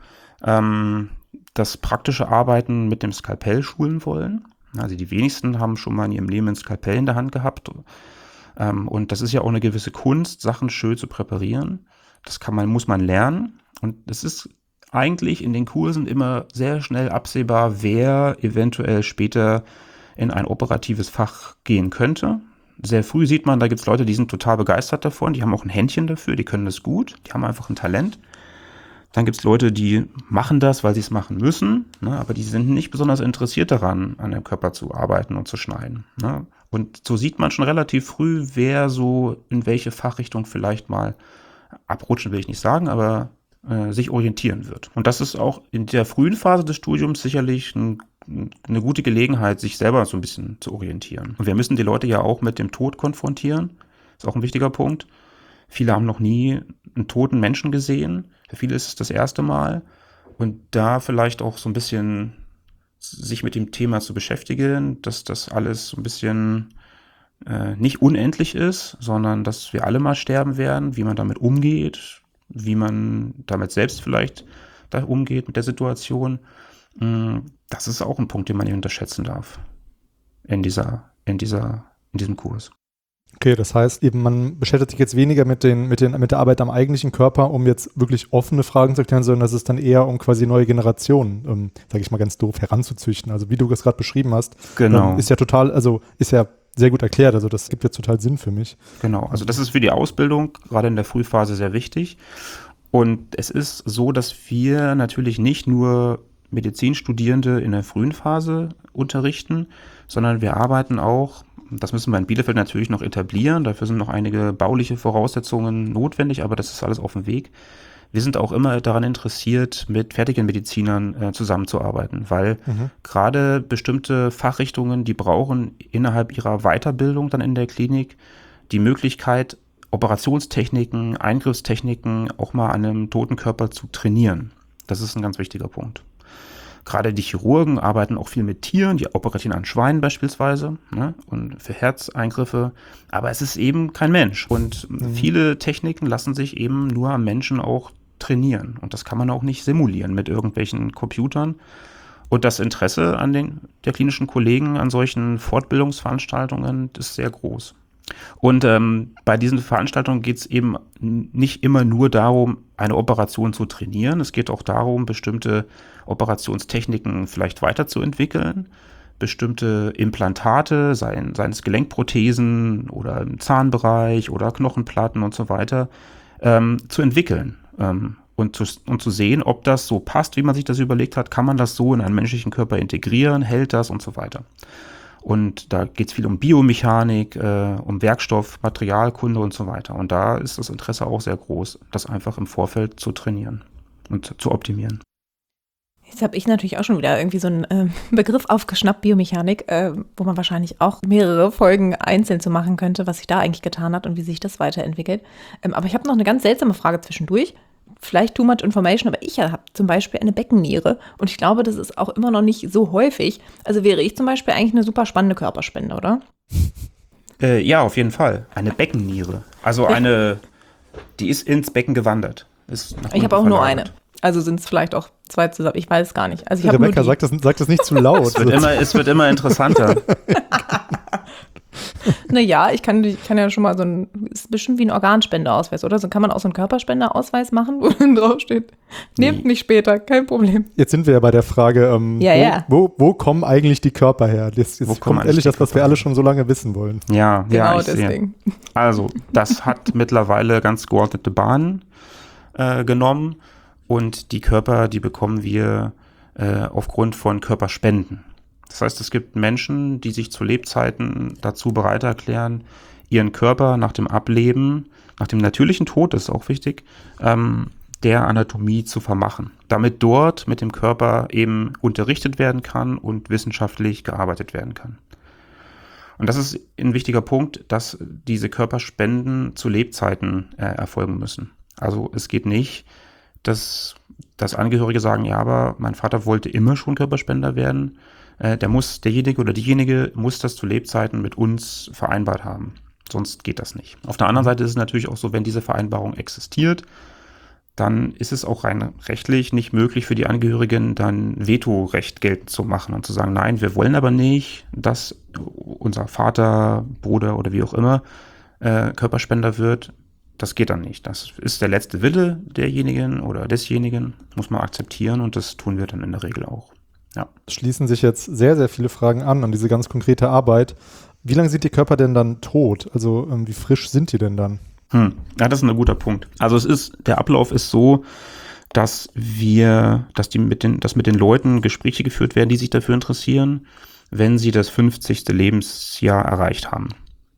das praktische Arbeiten mit dem Skalpell schulen wollen. Also die wenigsten haben schon mal in ihrem Leben ein Skalpell in der Hand gehabt. Und das ist ja auch eine gewisse Kunst, Sachen schön zu präparieren. Das muss man lernen. Und es ist eigentlich in den Kursen immer sehr schnell absehbar, wer eventuell später in ein operatives Fach gehen könnte. Sehr früh sieht man, da gibt es Leute, die sind total begeistert davon, die haben auch ein Händchen dafür, die können das gut, die haben einfach ein Talent. Dann gibt es Leute, die machen das, weil sie es machen müssen, ne, aber die sind nicht besonders interessiert daran, an dem Körper zu arbeiten und zu schneiden. Ne. Und so sieht man schon relativ früh, wer so in welche Fachrichtung vielleicht mal abrutschen, will ich nicht sagen, aber sich orientieren wird. Und das ist auch in der frühen Phase des Studiums sicherlich eine gute Gelegenheit, sich selber so ein bisschen zu orientieren. Und wir müssen die Leute ja auch mit dem Tod konfrontieren. Ist auch ein wichtiger Punkt. Viele haben noch nie einen toten Menschen gesehen. Für viele ist es das erste Mal. Und da vielleicht auch so ein bisschen sich mit dem Thema zu beschäftigen, dass das alles so ein bisschen nicht unendlich ist, sondern dass wir alle mal sterben werden, wie man damit umgeht, wie man damit selbst vielleicht da umgeht mit der Situation. Das ist auch ein Punkt, den man nicht unterschätzen darf in diesem Kurs. Okay, das heißt eben, man beschäftigt sich jetzt weniger mit der Arbeit am eigentlichen Körper, um jetzt wirklich offene Fragen zu klären, sondern das ist dann eher, um quasi neue Generationen, sage ich mal ganz doof, heranzuzüchten. Also wie du das gerade beschrieben hast, genau. Ist ja sehr gut erklärt. Also das gibt jetzt total Sinn für mich. Genau, also das ist für die Ausbildung gerade in der Frühphase sehr wichtig. Und es ist so, dass wir natürlich nicht nur Medizinstudierende in der frühen Phase unterrichten, sondern wir arbeiten auch, das müssen wir in Bielefeld natürlich noch etablieren, dafür sind noch einige bauliche Voraussetzungen notwendig, aber das ist alles auf dem Weg. Wir sind auch immer daran interessiert, mit fertigen Medizinern zusammenzuarbeiten, weil gerade bestimmte Fachrichtungen, die brauchen innerhalb ihrer Weiterbildung dann in der Klinik die Möglichkeit, Operationstechniken, Eingriffstechniken auch mal an einem toten Körper zu trainieren. Das ist ein ganz wichtiger Punkt. Gerade die Chirurgen arbeiten auch viel mit Tieren, die operieren an Schweinen beispielsweise, ne, und für Herzeingriffe. Aber es ist eben kein Mensch. Und viele Techniken lassen sich eben nur am Menschen auch trainieren. Und das kann man auch nicht simulieren mit irgendwelchen Computern. Und das Interesse der klinischen Kollegen an solchen Fortbildungsveranstaltungen ist sehr groß. Und bei diesen Veranstaltungen geht es eben nicht immer nur darum, eine Operation zu trainieren. Es geht auch darum, bestimmte Operationstechniken vielleicht weiterzuentwickeln, bestimmte Implantate, seien es Gelenkprothesen oder im Zahnbereich oder Knochenplatten und so weiter, zu entwickeln und zu sehen, ob das so passt, wie man sich das überlegt hat. Kann man das so in einen menschlichen Körper integrieren, hält das und so weiter. Und da geht es viel um Biomechanik, um Werkstoff, Materialkunde und so weiter. Und da ist das Interesse auch sehr groß, das einfach im Vorfeld zu trainieren und zu optimieren. Jetzt habe ich natürlich auch schon wieder irgendwie so einen Begriff aufgeschnappt, Biomechanik, wo man wahrscheinlich auch mehrere Folgen einzeln zu machen könnte, was sich da eigentlich getan hat und wie sich das weiterentwickelt. Aber ich habe noch eine ganz seltsame Frage zwischendurch. vielleicht too much information, aber ich habe zum Beispiel eine Beckenniere und ich glaube, das ist auch immer noch nicht so häufig. Also wäre ich zum Beispiel eigentlich eine super spannende Körperspende, oder? Ja, auf jeden Fall. Eine Beckenniere. Also die ist ins Becken gewandert. Ist nach Ich habe auch unten nur verlagert. eine. Also sind es vielleicht auch 2 zusammen. Ich weiß es gar nicht. Also ich habe Rebecca, sag das nicht zu laut. Es wird immer interessanter. Naja, ich kann ja schon mal ist bestimmt wie ein Organspendeausweis, oder? So kann man auch so einen Körperspendeausweis machen, wo dann draufsteht, nehmt mich später, kein Problem. Jetzt sind wir ja bei der Frage, wo kommen eigentlich die Körper her? Jetzt kommt ehrlich das, was wir alle schon so lange wissen wollen. Ja, Genau ich sehe. deswegen. Also, das hat mittlerweile ganz geordnete Bahnen genommen und die Körper, die bekommen wir aufgrund von Körperspenden. Das heißt, es gibt Menschen, die sich zu Lebzeiten dazu bereit erklären, ihren Körper nach dem Ableben, nach dem natürlichen Tod, das ist auch wichtig, der Anatomie zu vermachen, damit dort mit dem Körper eben unterrichtet werden kann und wissenschaftlich gearbeitet werden kann. Und das ist ein wichtiger Punkt, dass diese Körperspenden zu Lebzeiten erfolgen müssen. Also es geht nicht, dass Angehörige sagen, ja, aber mein Vater wollte immer schon Körperspender werden. Derjenige oder diejenige muss das zu Lebzeiten mit uns vereinbart haben. Sonst geht das nicht. Auf der anderen Seite ist es natürlich auch so, wenn diese Vereinbarung existiert, dann ist es auch rein rechtlich nicht möglich für die Angehörigen, dann Vetorecht geltend zu machen und zu sagen, nein, wir wollen aber nicht, dass unser Vater, Bruder oder wie auch immer Körperspender wird. Das geht dann nicht. Das ist der letzte Wille derjenigen oder desjenigen, muss man akzeptieren und das tun wir dann in der Regel auch. Ja. Schließen sich jetzt sehr, sehr viele Fragen an diese ganz konkrete Arbeit. Wie lange sind die Körper denn dann tot? Also wie frisch sind die denn dann? Ja, das ist ein guter Punkt. Also der Ablauf ist so, dass mit den Leuten Gespräche geführt werden, die sich dafür interessieren, wenn sie das 50. Lebensjahr erreicht haben.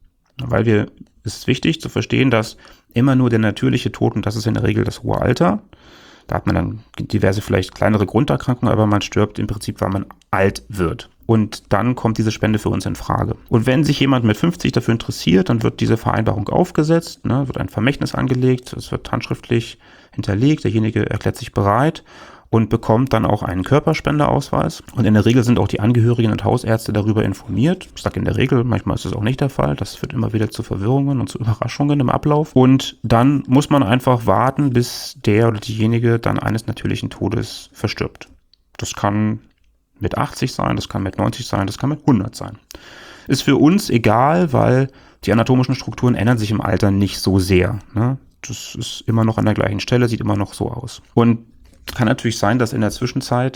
Es ist wichtig zu verstehen, dass immer nur der natürliche Tod, und das ist in der Regel das hohe Alter, da hat man dann diverse vielleicht kleinere Grunderkrankungen, aber man stirbt im Prinzip, weil man alt wird. Und dann kommt diese Spende für uns in Frage. Und wenn sich jemand mit 50 dafür interessiert, dann wird diese Vereinbarung aufgesetzt, wird ein Vermächtnis angelegt, es wird handschriftlich hinterlegt, derjenige erklärt sich bereit und bekommt dann auch einen Körperspendeausweis. Und in der Regel sind auch die Angehörigen und Hausärzte darüber informiert. Ich sage in der Regel, manchmal ist es auch nicht der Fall. Das führt immer wieder zu Verwirrungen und zu Überraschungen im Ablauf. Und dann muss man einfach warten, bis der oder diejenige dann eines natürlichen Todes verstirbt. Das kann mit 80 sein, das kann mit 90 sein, das kann mit 100 sein. Ist für uns egal, weil die anatomischen Strukturen ändern sich im Alter nicht so sehr. Ne? Das ist immer noch an der gleichen Stelle, sieht immer noch so aus. Und kann natürlich sein, dass in der Zwischenzeit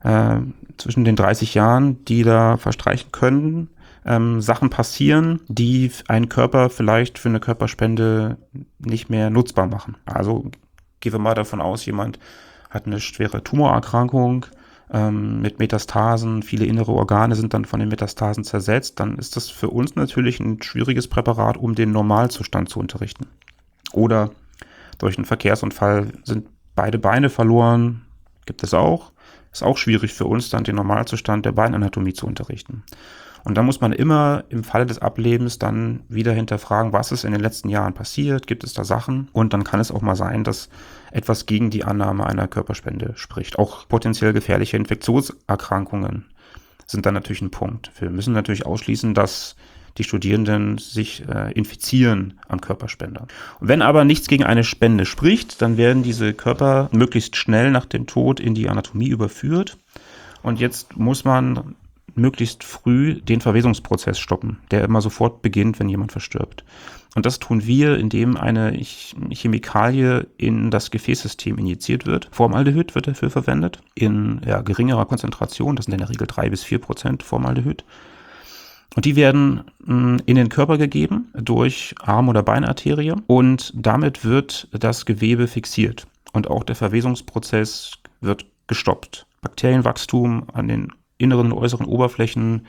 zwischen den 30 Jahren, die da verstreichen können, Sachen passieren, die einen Körper vielleicht für eine Körperspende nicht mehr nutzbar machen. Also gehen wir mal davon aus, jemand hat eine schwere Tumorerkrankung mit Metastasen, viele innere Organe sind dann von den Metastasen zersetzt, dann ist das für uns natürlich ein schwieriges Präparat, um den Normalzustand zu unterrichten. Oder durch einen Verkehrsunfall sind beide Beine verloren, gibt es auch. Ist auch schwierig für uns, dann den Normalzustand der Beinanatomie zu unterrichten. Und da muss man immer im Falle des Ablebens dann wieder hinterfragen, was ist in den letzten Jahren passiert, gibt es da Sachen? Und dann kann es auch mal sein, dass etwas gegen die Annahme einer Körperspende spricht. Auch potenziell gefährliche Infektionserkrankungen sind dann natürlich ein Punkt. Wir müssen natürlich ausschließen, dass die Studierenden sich infizieren am Körperspender. Und wenn aber nichts gegen eine Spende spricht, dann werden diese Körper möglichst schnell nach dem Tod in die Anatomie überführt. Und jetzt muss man möglichst früh den Verwesungsprozess stoppen, der immer sofort beginnt, wenn jemand verstirbt. Und das tun wir, indem eine Chemikalie in das Gefäßsystem injiziert wird. Formaldehyd wird dafür verwendet, in geringerer Konzentration, das sind in der Regel 3-4% Formaldehyd. Und die werden in den Körper gegeben durch Arm- oder Beinarterie und damit wird das Gewebe fixiert und auch der Verwesungsprozess wird gestoppt. Bakterienwachstum an den inneren und äußeren Oberflächen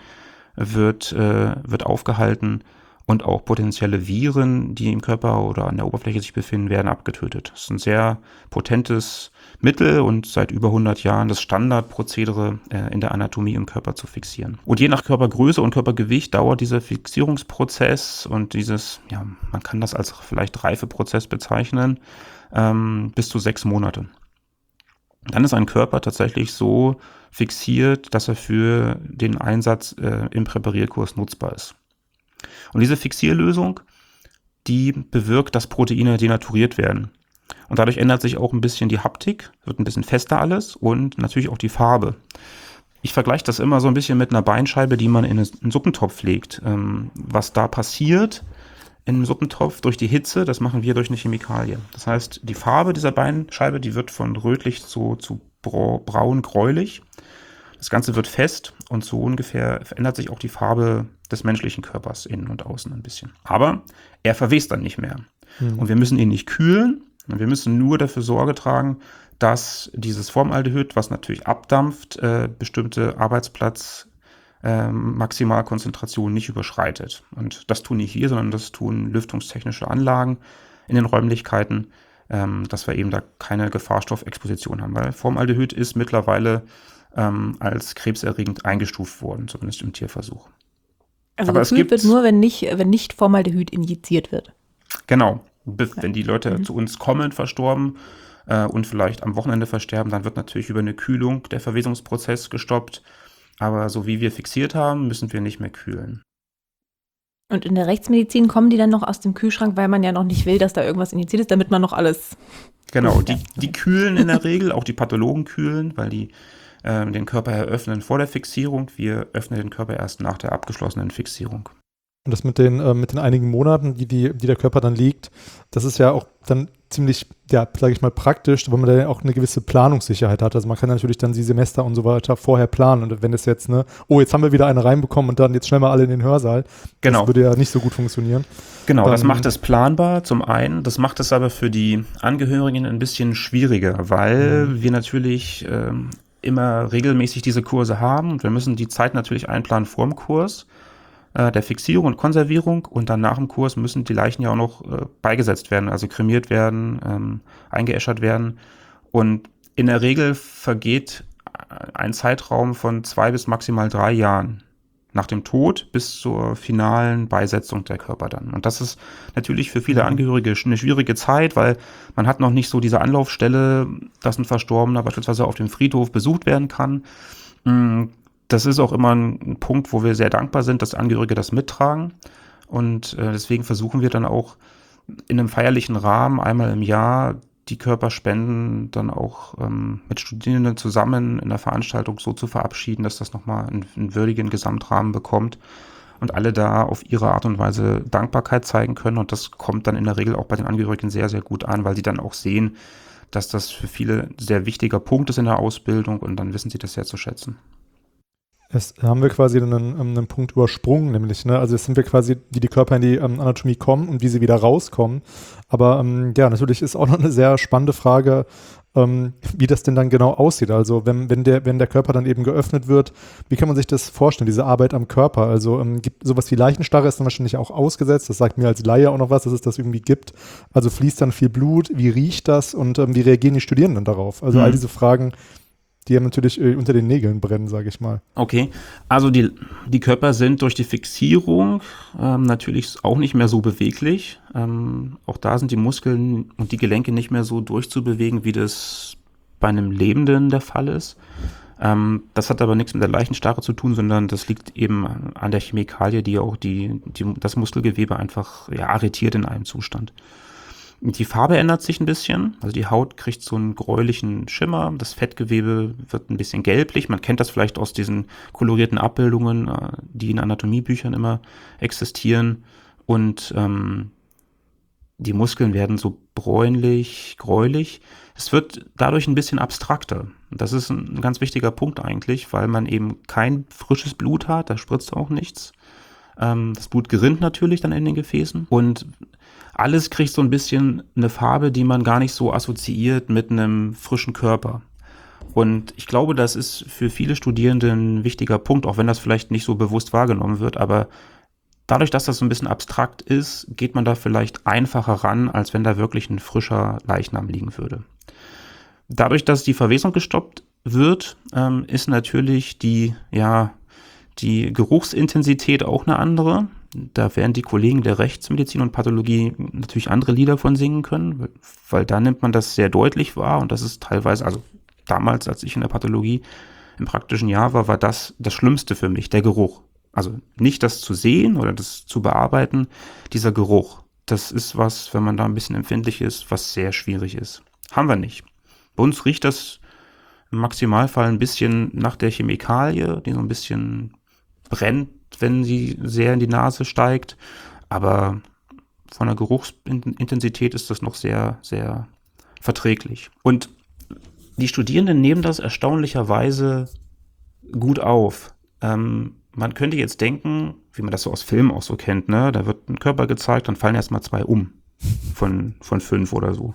wird aufgehalten und auch potenzielle Viren, die im Körper oder an der Oberfläche sich befinden, werden abgetötet. Das ist ein sehr potentes Mittel und seit über 100 Jahren das Standardprozedere in der Anatomie im Körper zu fixieren. Und je nach Körpergröße und Körpergewicht dauert dieser Fixierungsprozess und man kann das als vielleicht Reifeprozess bezeichnen, bis zu 6 Monate. Dann ist ein Körper tatsächlich so fixiert, dass er für den Einsatz im Präparierkurs nutzbar ist. Und diese Fixierlösung, die bewirkt, dass Proteine denaturiert werden. Und dadurch ändert sich auch ein bisschen die Haptik, wird ein bisschen fester alles und natürlich auch die Farbe. Ich vergleiche das immer so ein bisschen mit einer Beinscheibe, die man in einen Suppentopf legt. Was da passiert in einem Suppentopf durch die Hitze, das machen wir durch eine Chemikalie. Das heißt, die Farbe dieser Beinscheibe, die wird von rötlich zu braun-gräulich. Das Ganze wird fest und so ungefähr verändert sich auch die Farbe des menschlichen Körpers innen und außen ein bisschen. Aber er verwest dann nicht mehr. Und wir müssen ihn nicht kühlen. Wir müssen nur dafür Sorge tragen, dass dieses Formaldehyd, was natürlich abdampft, bestimmte Maximalkonzentrationen nicht überschreitet. Und das tun nicht wir, sondern das tun lüftungstechnische Anlagen in den Räumlichkeiten, dass wir eben da keine Gefahrstoffexposition haben. Weil Formaldehyd ist mittlerweile als krebserregend eingestuft worden, zumindest im Tierversuch. Also gekühlt wird nur, wenn nicht Formaldehyd injiziert wird. Genau. Wenn die Leute zu uns kommen, verstorben und vielleicht am Wochenende versterben, dann wird natürlich über eine Kühlung der Verwesungsprozess gestoppt. Aber so wie wir fixiert haben, müssen wir nicht mehr kühlen. Und in der Rechtsmedizin kommen die dann noch aus dem Kühlschrank, weil man ja noch nicht will, dass da irgendwas injiziert ist, damit man noch alles... Genau, die kühlen in der Regel, auch die Pathologen kühlen, weil die den Körper eröffnen vor der Fixierung. Wir öffnen den Körper erst nach der abgeschlossenen Fixierung. Und das mit den einigen Monaten, die der Körper dann liegt, das ist ja auch dann ziemlich, ja, sage ich mal, praktisch, weil man da auch eine gewisse Planungssicherheit hat. Also man kann natürlich dann die Semester und so weiter vorher planen. Und wenn es jetzt, jetzt haben wir wieder eine reinbekommen und dann jetzt schnell mal alle in den Hörsaal, genau. Das würde ja nicht so gut funktionieren. Genau, das macht es planbar zum einen. Das macht es aber für die Angehörigen ein bisschen schwieriger, weil wir natürlich immer regelmäßig diese Kurse haben und wir müssen die Zeit natürlich einplanen vor dem Kurs der Fixierung und Konservierung und dann nach dem Kurs müssen die Leichen ja auch noch beigesetzt werden, also kremiert werden, eingeäschert werden und in der Regel vergeht ein Zeitraum von 2 bis maximal 3 Jahren nach dem Tod bis zur finalen Beisetzung der Körper dann. Und das ist natürlich für viele Angehörige eine schwierige Zeit, weil man hat noch nicht so diese Anlaufstelle, dass ein Verstorbener beispielsweise auf dem Friedhof besucht werden kann. Das ist auch immer ein Punkt, wo wir sehr dankbar sind, dass Angehörige das mittragen. Und deswegen versuchen wir dann auch in einem feierlichen Rahmen einmal im Jahr die Körperspenden dann auch mit Studierenden zusammen in der Veranstaltung so zu verabschieden, dass das nochmal einen würdigen Gesamtrahmen bekommt und alle da auf ihre Art und Weise Dankbarkeit zeigen können. Und das kommt dann in der Regel auch bei den Angehörigen sehr, sehr gut an, weil sie dann auch sehen, dass das für viele ein sehr wichtiger Punkt ist in der Ausbildung und dann wissen sie das sehr zu schätzen. Jetzt haben wir quasi einen Punkt übersprungen, nämlich, also jetzt sind wir quasi, wie die Körper in die Anatomie kommen und wie sie wieder rauskommen. Aber natürlich ist auch noch eine sehr spannende Frage, wie das denn dann genau aussieht. Also wenn der Körper dann eben geöffnet wird, wie kann man sich das vorstellen, diese Arbeit am Körper? Also gibt sowas wie Leichenstarre ist dann wahrscheinlich auch ausgesetzt. Das sagt mir als Laie auch noch was, dass es das irgendwie gibt. Also fließt dann viel Blut, wie riecht das und wie reagieren die Studierenden darauf? Also all diese Fragen, die ja natürlich unter den Nägeln brennen, sage ich mal. Okay, also die Körper sind durch die Fixierung natürlich auch nicht mehr so beweglich. Auch da sind die Muskeln und die Gelenke nicht mehr so durchzubewegen, wie das bei einem Lebenden der Fall ist. Das hat aber nichts mit der Leichenstarre zu tun, sondern das liegt eben an der Chemikalie, die auch das Muskelgewebe einfach arretiert in einem Zustand. Die Farbe ändert sich ein bisschen, also die Haut kriegt so einen gräulichen Schimmer, das Fettgewebe wird ein bisschen gelblich, man kennt das vielleicht aus diesen kolorierten Abbildungen, die in Anatomiebüchern immer existieren und die Muskeln werden so bräunlich, gräulich. Es wird dadurch ein bisschen abstrakter. Das ist ein ganz wichtiger Punkt eigentlich, weil man eben kein frisches Blut hat, da spritzt auch nichts. Das Blut gerinnt natürlich dann in den Gefäßen und alles kriegt so ein bisschen eine Farbe, die man gar nicht so assoziiert mit einem frischen Körper. Und ich glaube, das ist für viele Studierende ein wichtiger Punkt, auch wenn das vielleicht nicht so bewusst wahrgenommen wird. Aber dadurch, dass das so ein bisschen abstrakt ist, geht man da vielleicht einfacher ran, als wenn da wirklich ein frischer Leichnam liegen würde. Dadurch, dass die Verwesung gestoppt wird, ist natürlich die Geruchsintensität auch eine andere. Da werden die Kollegen der Rechtsmedizin und Pathologie natürlich andere Lieder von singen können, weil da nimmt man das sehr deutlich wahr und das ist teilweise, also damals, als ich in der Pathologie im praktischen Jahr war das Schlimmste für mich, der Geruch. Also nicht das zu sehen oder das zu bearbeiten, dieser Geruch. Das ist was, wenn man da ein bisschen empfindlich ist, was sehr schwierig ist. Haben wir nicht. Bei uns riecht das im Maximalfall ein bisschen nach der Chemikalie, die so ein bisschen brennt, wenn sie sehr in die Nase steigt. Aber von der Geruchsintensität ist das noch sehr, sehr verträglich. Und die Studierenden nehmen das erstaunlicherweise gut auf. Man könnte jetzt denken, wie man das so aus Filmen auch so kennt, ne? Da wird ein Körper gezeigt, dann fallen erstmal 2 um von 5 oder so.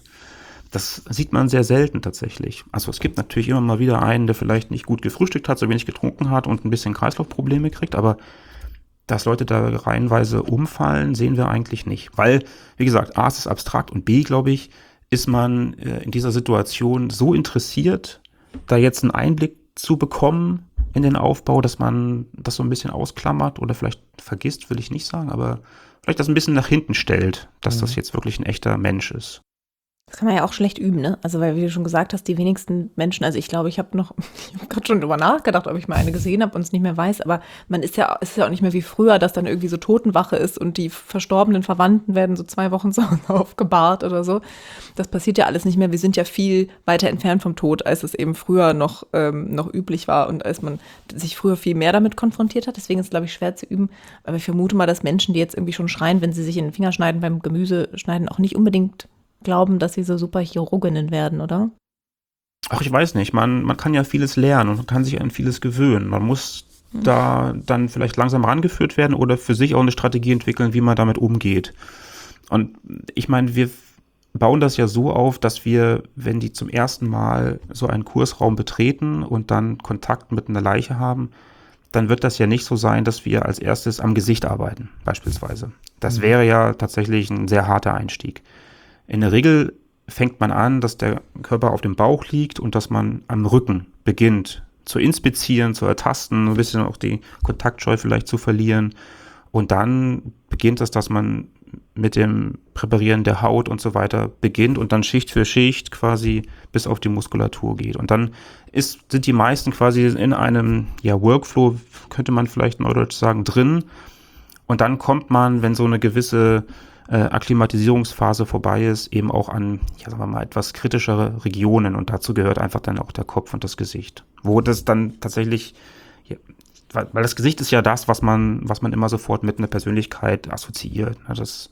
Das sieht man sehr selten tatsächlich. Also es gibt natürlich immer mal wieder einen, der vielleicht nicht gut gefrühstückt hat, so wenig getrunken hat und ein bisschen Kreislaufprobleme kriegt, aber dass Leute da reihenweise umfallen, sehen wir eigentlich nicht. Weil, wie gesagt, A, es ist abstrakt und B, glaube ich, ist man in dieser Situation so interessiert, da jetzt einen Einblick zu bekommen in den Aufbau, dass man das so ein bisschen ausklammert oder vielleicht vergisst, will ich nicht sagen, aber vielleicht das ein bisschen nach hinten stellt, dass das jetzt wirklich ein echter Mensch ist. Das kann man ja auch schlecht üben, ne? Also, weil, wie du schon gesagt hast, die wenigsten Menschen, also ich glaube, ich habe gerade schon drüber nachgedacht, ob ich mal eine gesehen habe und es nicht mehr weiß, aber es ist ja auch nicht mehr wie früher, dass dann irgendwie so Totenwache ist und die verstorbenen Verwandten werden so 2 Wochen zu Hause aufgebahrt oder so. Das passiert ja alles nicht mehr. Wir sind ja viel weiter entfernt vom Tod, als es eben früher noch üblich war und als man sich früher viel mehr damit konfrontiert hat. Deswegen ist es, glaube ich, schwer zu üben. Aber ich vermute mal, dass Menschen, die jetzt irgendwie schon schreien, wenn sie sich in den Finger schneiden beim Gemüse schneiden, auch nicht unbedingt glauben, dass sie so super Chirurginnen werden, oder? Ach, ich weiß nicht. Man kann ja vieles lernen und man kann sich an vieles gewöhnen. Man muss da dann vielleicht langsam rangeführt werden oder für sich auch eine Strategie entwickeln, wie man damit umgeht. Und ich meine, wir bauen das ja so auf, dass wir, wenn die zum ersten Mal so einen Kursraum betreten und dann Kontakt mit einer Leiche haben, dann wird das ja nicht so sein, dass wir als erstes am Gesicht arbeiten, beispielsweise. Das wäre ja tatsächlich ein sehr harter Einstieg. In der Regel fängt man an, dass der Körper auf dem Bauch liegt und dass man am Rücken beginnt zu inspizieren, zu ertasten, ein bisschen auch die Kontaktscheu vielleicht zu verlieren. Und dann beginnt es, dass man mit dem Präparieren der Haut und so weiter beginnt und dann Schicht für Schicht quasi bis auf die Muskulatur geht. Und dann sind die meisten quasi in einem Workflow, könnte man vielleicht neudeutsch sagen, drin. Und dann kommt man, wenn so eine gewisse Akklimatisierungsphase vorbei ist, eben auch an, sagen wir mal, etwas kritischere Regionen und dazu gehört einfach dann auch der Kopf und das Gesicht. Wo das dann tatsächlich, weil das Gesicht ist ja das, was man immer sofort mit einer Persönlichkeit assoziiert. Das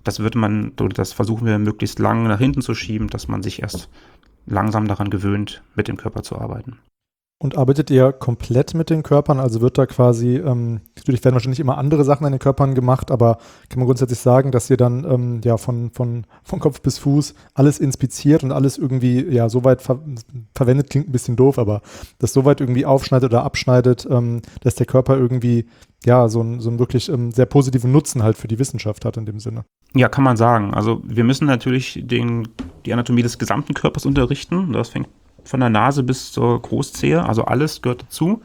versuchen wir möglichst lang nach hinten zu schieben, dass man sich erst langsam daran gewöhnt, mit dem Körper zu arbeiten. Und arbeitet ihr komplett mit den Körpern? Also wird da quasi, natürlich werden wahrscheinlich immer andere Sachen an den Körpern gemacht, aber kann man grundsätzlich sagen, dass ihr dann von Kopf bis Fuß alles inspiziert und alles irgendwie so weit verwendet, klingt ein bisschen doof, aber das so weit irgendwie aufschneidet oder abschneidet, dass der Körper irgendwie so einen wirklich sehr positiven Nutzen halt für die Wissenschaft hat in dem Sinne. Ja, kann man sagen. Also wir müssen natürlich die Anatomie des gesamten Körpers unterrichten. Das fängt von der Nase bis zur Großzehe, also alles gehört dazu.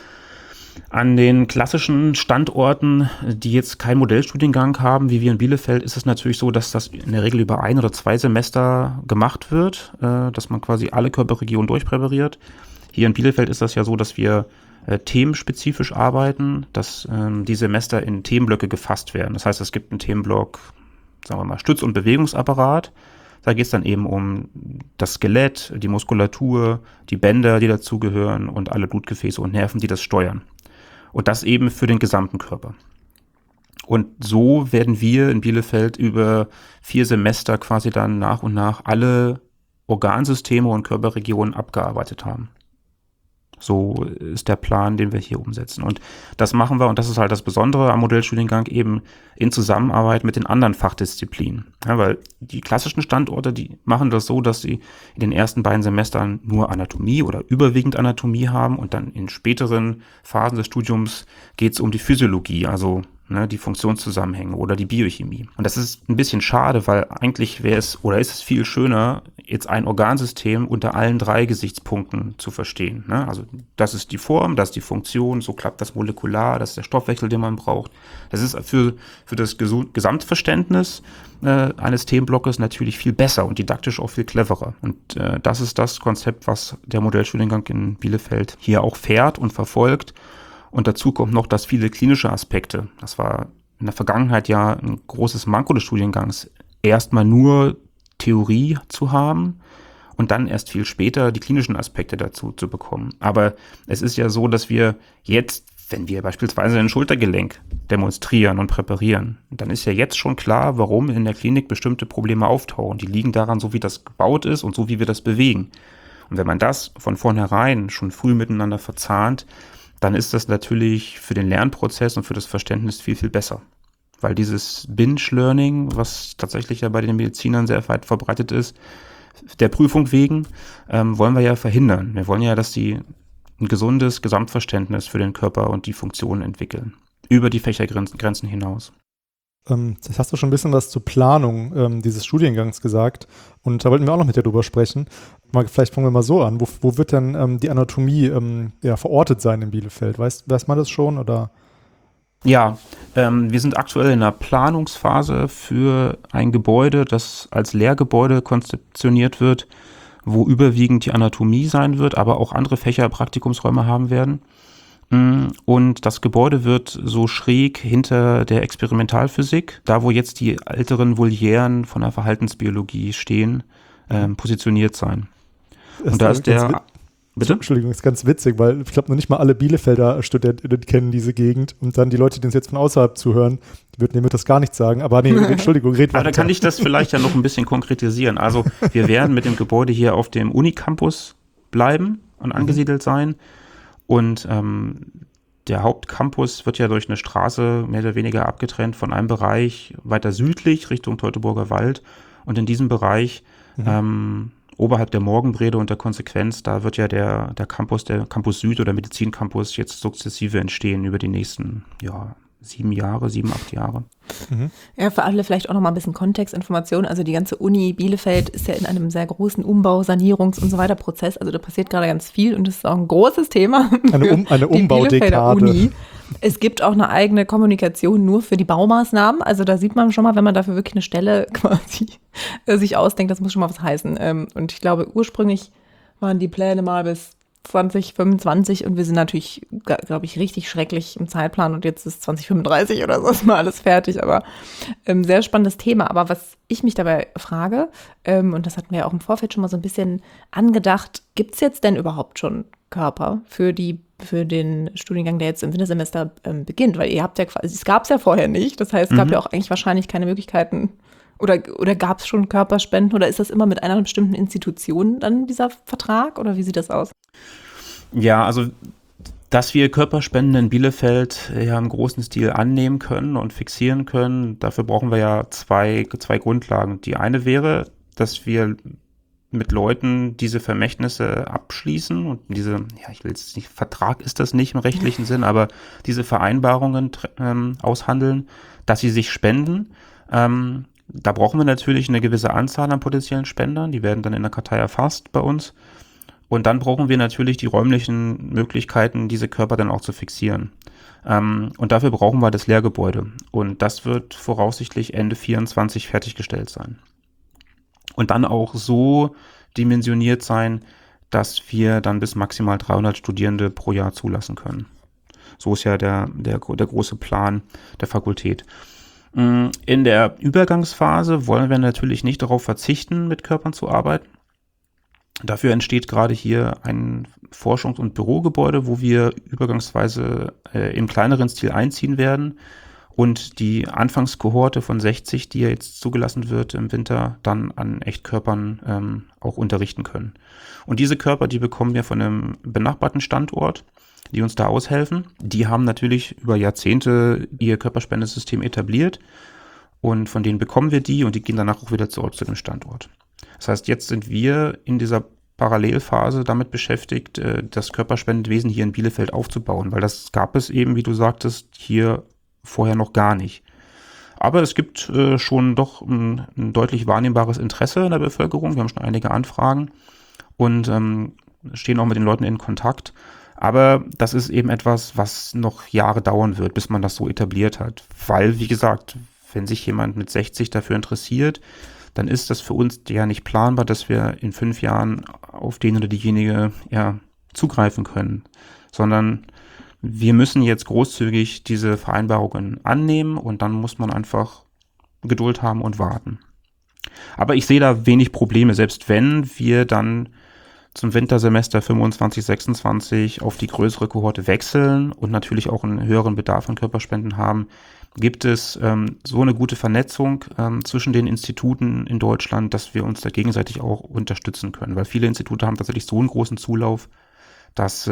An den klassischen Standorten, die jetzt keinen Modellstudiengang haben, wie wir in Bielefeld, ist es natürlich so, dass das in der Regel über 1 oder 2 Semester gemacht wird, dass man quasi alle Körperregionen durchpräpariert. Hier in Bielefeld ist das ja so, dass wir themenspezifisch arbeiten, dass die Semester in Themenblöcke gefasst werden. Das heißt, es gibt einen Themenblock, sagen wir mal, Stütz- und Bewegungsapparat. Da geht es dann eben um das Skelett, die Muskulatur, die Bänder, die dazugehören und alle Blutgefäße und Nerven, die das steuern. Und das eben für den gesamten Körper. Und so werden wir in Bielefeld über 4 Semester quasi dann nach und nach alle Organsysteme und Körperregionen abgearbeitet haben. So ist der Plan, den wir hier umsetzen. Und das machen wir, und das ist halt das Besondere am Modellstudiengang, eben in Zusammenarbeit mit den anderen Fachdisziplinen. Ja, weil die klassischen Standorte, die machen das so, dass sie in den ersten beiden Semestern nur Anatomie oder überwiegend Anatomie haben und dann in späteren Phasen des Studiums geht es um die Physiologie, also ne, die Funktionszusammenhänge oder die Biochemie. Und das ist ein bisschen schade, weil eigentlich ist es viel schöner, jetzt ein Organsystem unter allen 3 Gesichtspunkten zu verstehen. Ne? Also das ist die Form, das ist die Funktion, so klappt das molekular, das ist der Stoffwechsel, den man braucht. Das ist für das Gesamtverständnis eines Themenblocks natürlich viel besser und didaktisch auch viel cleverer. Und das ist das Konzept, was der Modellstudiengang in Bielefeld hier auch fährt und verfolgt. Und dazu kommt noch, dass viele klinische Aspekte, das war in der Vergangenheit ja ein großes Manko des Studiengangs, erstmal nur Theorie zu haben und dann erst viel später die klinischen Aspekte dazu zu bekommen. Aber es ist ja so, dass wir jetzt, wenn wir beispielsweise ein Schultergelenk demonstrieren und präparieren, dann ist ja jetzt schon klar, warum in der Klinik bestimmte Probleme auftauchen. Die liegen daran, so wie das gebaut ist und so wie wir das bewegen. Und wenn man das von vornherein schon früh miteinander verzahnt, dann ist das natürlich für den Lernprozess und für das Verständnis viel, viel besser. Weil dieses Binge-Learning, was tatsächlich ja bei den Medizinern sehr weit verbreitet ist, der Prüfung wegen, wollen wir ja verhindern. Wir wollen ja, dass die ein gesundes Gesamtverständnis für den Körper und die Funktionen entwickeln. Über die Fächergrenzen hinaus. Das hast du schon ein bisschen was zur Planung dieses Studiengangs gesagt. Und da wollten wir auch noch mit dir drüber sprechen. Vielleicht fangen wir mal so an. Wo wird denn die Anatomie verortet sein in Bielefeld? Weiß man das schon, oder? Ja, wir sind aktuell in der Planungsphase für ein Gebäude, das als Lehrgebäude konzeptioniert wird, wo überwiegend die Anatomie sein wird, aber auch andere Fächer Praktikumsräume haben werden. Und das Gebäude wird so schräg hinter der Experimentalphysik, da wo jetzt die älteren Volieren von der Verhaltensbiologie stehen, positioniert sein. Und da ist der... Bitte? Entschuldigung, ist ganz witzig, weil ich glaube, noch nicht mal alle Bielefelder Studenten kennen diese Gegend und dann die Leute, die uns jetzt von außerhalb zuhören, die würden das gar nicht sagen. Aber nee, Entschuldigung, red weiter. Aber da kann ich das vielleicht ja noch ein bisschen konkretisieren. Also wir werden mit dem Gebäude hier auf dem Unicampus bleiben und angesiedelt sein. Und der Hauptcampus wird ja durch eine Straße mehr oder weniger abgetrennt von einem Bereich weiter südlich Richtung Teutoburger Wald. Und in diesem Bereich oberhalb der Morgenbrede und der Konsequenz, da wird ja der Campus Campus Süd oder Medizincampus jetzt sukzessive entstehen über die nächsten 7, 8 Jahre. Mhm. Ja, für alle vielleicht auch noch mal ein bisschen Kontextinformation. Also die ganze Uni Bielefeld ist ja in einem sehr großen Umbau-, Sanierungs- und so weiter Prozess. Also da passiert gerade ganz viel und das ist auch ein großes Thema. Eine Umbaudekade. Uni. Es gibt auch eine eigene Kommunikation nur für die Baumaßnahmen. Also da sieht man schon mal, wenn man dafür wirklich eine Stelle quasi sich ausdenkt, das muss schon mal was heißen. Und ich glaube, ursprünglich waren die Pläne mal bis 2025 und wir sind natürlich, glaube ich, richtig schrecklich im Zeitplan und jetzt ist 2035 oder so, ist mal alles fertig, aber sehr spannendes Thema. Aber was ich mich dabei frage, und das hatten wir ja auch im Vorfeld schon mal so ein bisschen angedacht, gibt es jetzt denn überhaupt schon Körper für den Studiengang, der jetzt im Wintersemester beginnt? Weil ihr habt ja quasi, es gab es ja vorher nicht, das heißt, es gab ja auch eigentlich wahrscheinlich keine Möglichkeiten. Oder gab es schon Körperspenden oder ist das immer mit einer bestimmten Institution dann dieser Vertrag oder wie sieht das aus? Ja, also dass wir Körperspenden in Bielefeld ja im großen Stil annehmen können und fixieren können, dafür brauchen wir ja zwei Grundlagen. Die eine wäre, dass wir mit Leuten diese Vermächtnisse abschließen und ich will jetzt nicht, Vertrag ist das nicht im rechtlichen Sinn, aber diese Vereinbarungen aushandeln, dass sie sich spenden. Da brauchen wir natürlich eine gewisse Anzahl an potenziellen Spendern, die werden dann in der Kartei erfasst bei uns. Und dann brauchen wir natürlich die räumlichen Möglichkeiten, diese Körper dann auch zu fixieren. Und dafür brauchen wir das Lehrgebäude. Und das wird voraussichtlich Ende 2024 fertiggestellt sein. Und dann auch so dimensioniert sein, dass wir dann bis maximal 300 Studierende pro Jahr zulassen können. So ist ja der große Plan der Fakultät. In der Übergangsphase wollen wir natürlich nicht darauf verzichten, mit Körpern zu arbeiten. Dafür entsteht gerade hier ein Forschungs- und Bürogebäude, wo wir übergangsweise im kleineren Stil einziehen werden und die Anfangskohorte von 60, die ja jetzt zugelassen wird im Winter, dann an Echtkörpern auch unterrichten können. Und diese Körper, die bekommen wir von einem benachbarten Standort, die uns da aushelfen. Die haben natürlich über Jahrzehnte ihr Körperspendesystem etabliert und von denen bekommen wir die und die gehen danach auch wieder zurück zu dem Standort. Das heißt, jetzt sind wir in dieser Parallelphase damit beschäftigt, das Körperspendenwesen hier in Bielefeld aufzubauen, weil das gab es eben, wie du sagtest, hier vorher noch gar nicht. Aber es gibt schon doch ein deutlich wahrnehmbares Interesse in der Bevölkerung. Wir haben schon einige Anfragen und stehen auch mit den Leuten in Kontakt. Aber das ist eben etwas, was noch Jahre dauern wird, bis man das so etabliert hat. Weil, wie gesagt, wenn sich jemand mit 60 dafür interessiert, dann ist das für uns ja nicht planbar, dass wir in 5 Jahren auf den oder diejenige zugreifen können. Sondern wir müssen jetzt großzügig diese Vereinbarungen annehmen und dann muss man einfach Geduld haben und warten. Aber ich sehe da wenig Probleme, selbst wenn wir dann zum Wintersemester 25, 26 auf die größere Kohorte wechseln und natürlich auch einen höheren Bedarf an Körperspenden haben, gibt es so eine gute Vernetzung zwischen den Instituten in Deutschland, dass wir uns da gegenseitig auch unterstützen können. Weil viele Institute haben tatsächlich so einen großen Zulauf, dass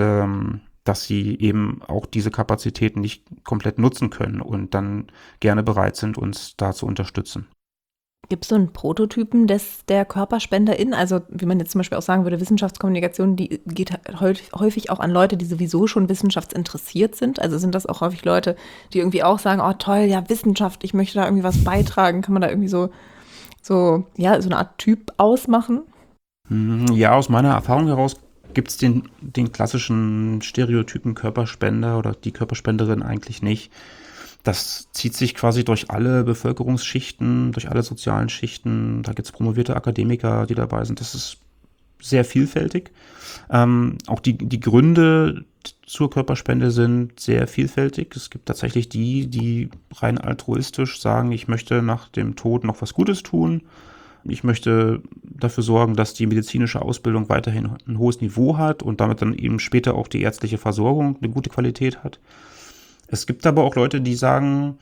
sie eben auch diese Kapazitäten nicht komplett nutzen können und dann gerne bereit sind, uns da zu unterstützen. Gibt es so einen Prototypen der KörperspenderInnen? Also wie man jetzt zum Beispiel auch sagen würde, Wissenschaftskommunikation, die geht häufig auch an Leute, die sowieso schon wissenschaftsinteressiert sind. Also sind das auch häufig Leute, die irgendwie auch sagen, oh toll, ja Wissenschaft, ich möchte da irgendwie was beitragen. Kann man da irgendwie so eine Art Typ ausmachen? Ja, aus meiner Erfahrung heraus gibt es den klassischen Stereotypen Körperspender oder die Körperspenderin eigentlich nicht. Das zieht sich quasi durch alle Bevölkerungsschichten, durch alle sozialen Schichten. Da gibt es promovierte Akademiker, die dabei sind. Das ist sehr vielfältig. Auch die Gründe zur Körperspende sind sehr vielfältig. Es gibt tatsächlich die rein altruistisch sagen, ich möchte nach dem Tod noch was Gutes tun. Ich möchte dafür sorgen, dass die medizinische Ausbildung weiterhin ein hohes Niveau hat und damit dann eben später auch die ärztliche Versorgung eine gute Qualität hat. Es gibt aber auch Leute, die sagen,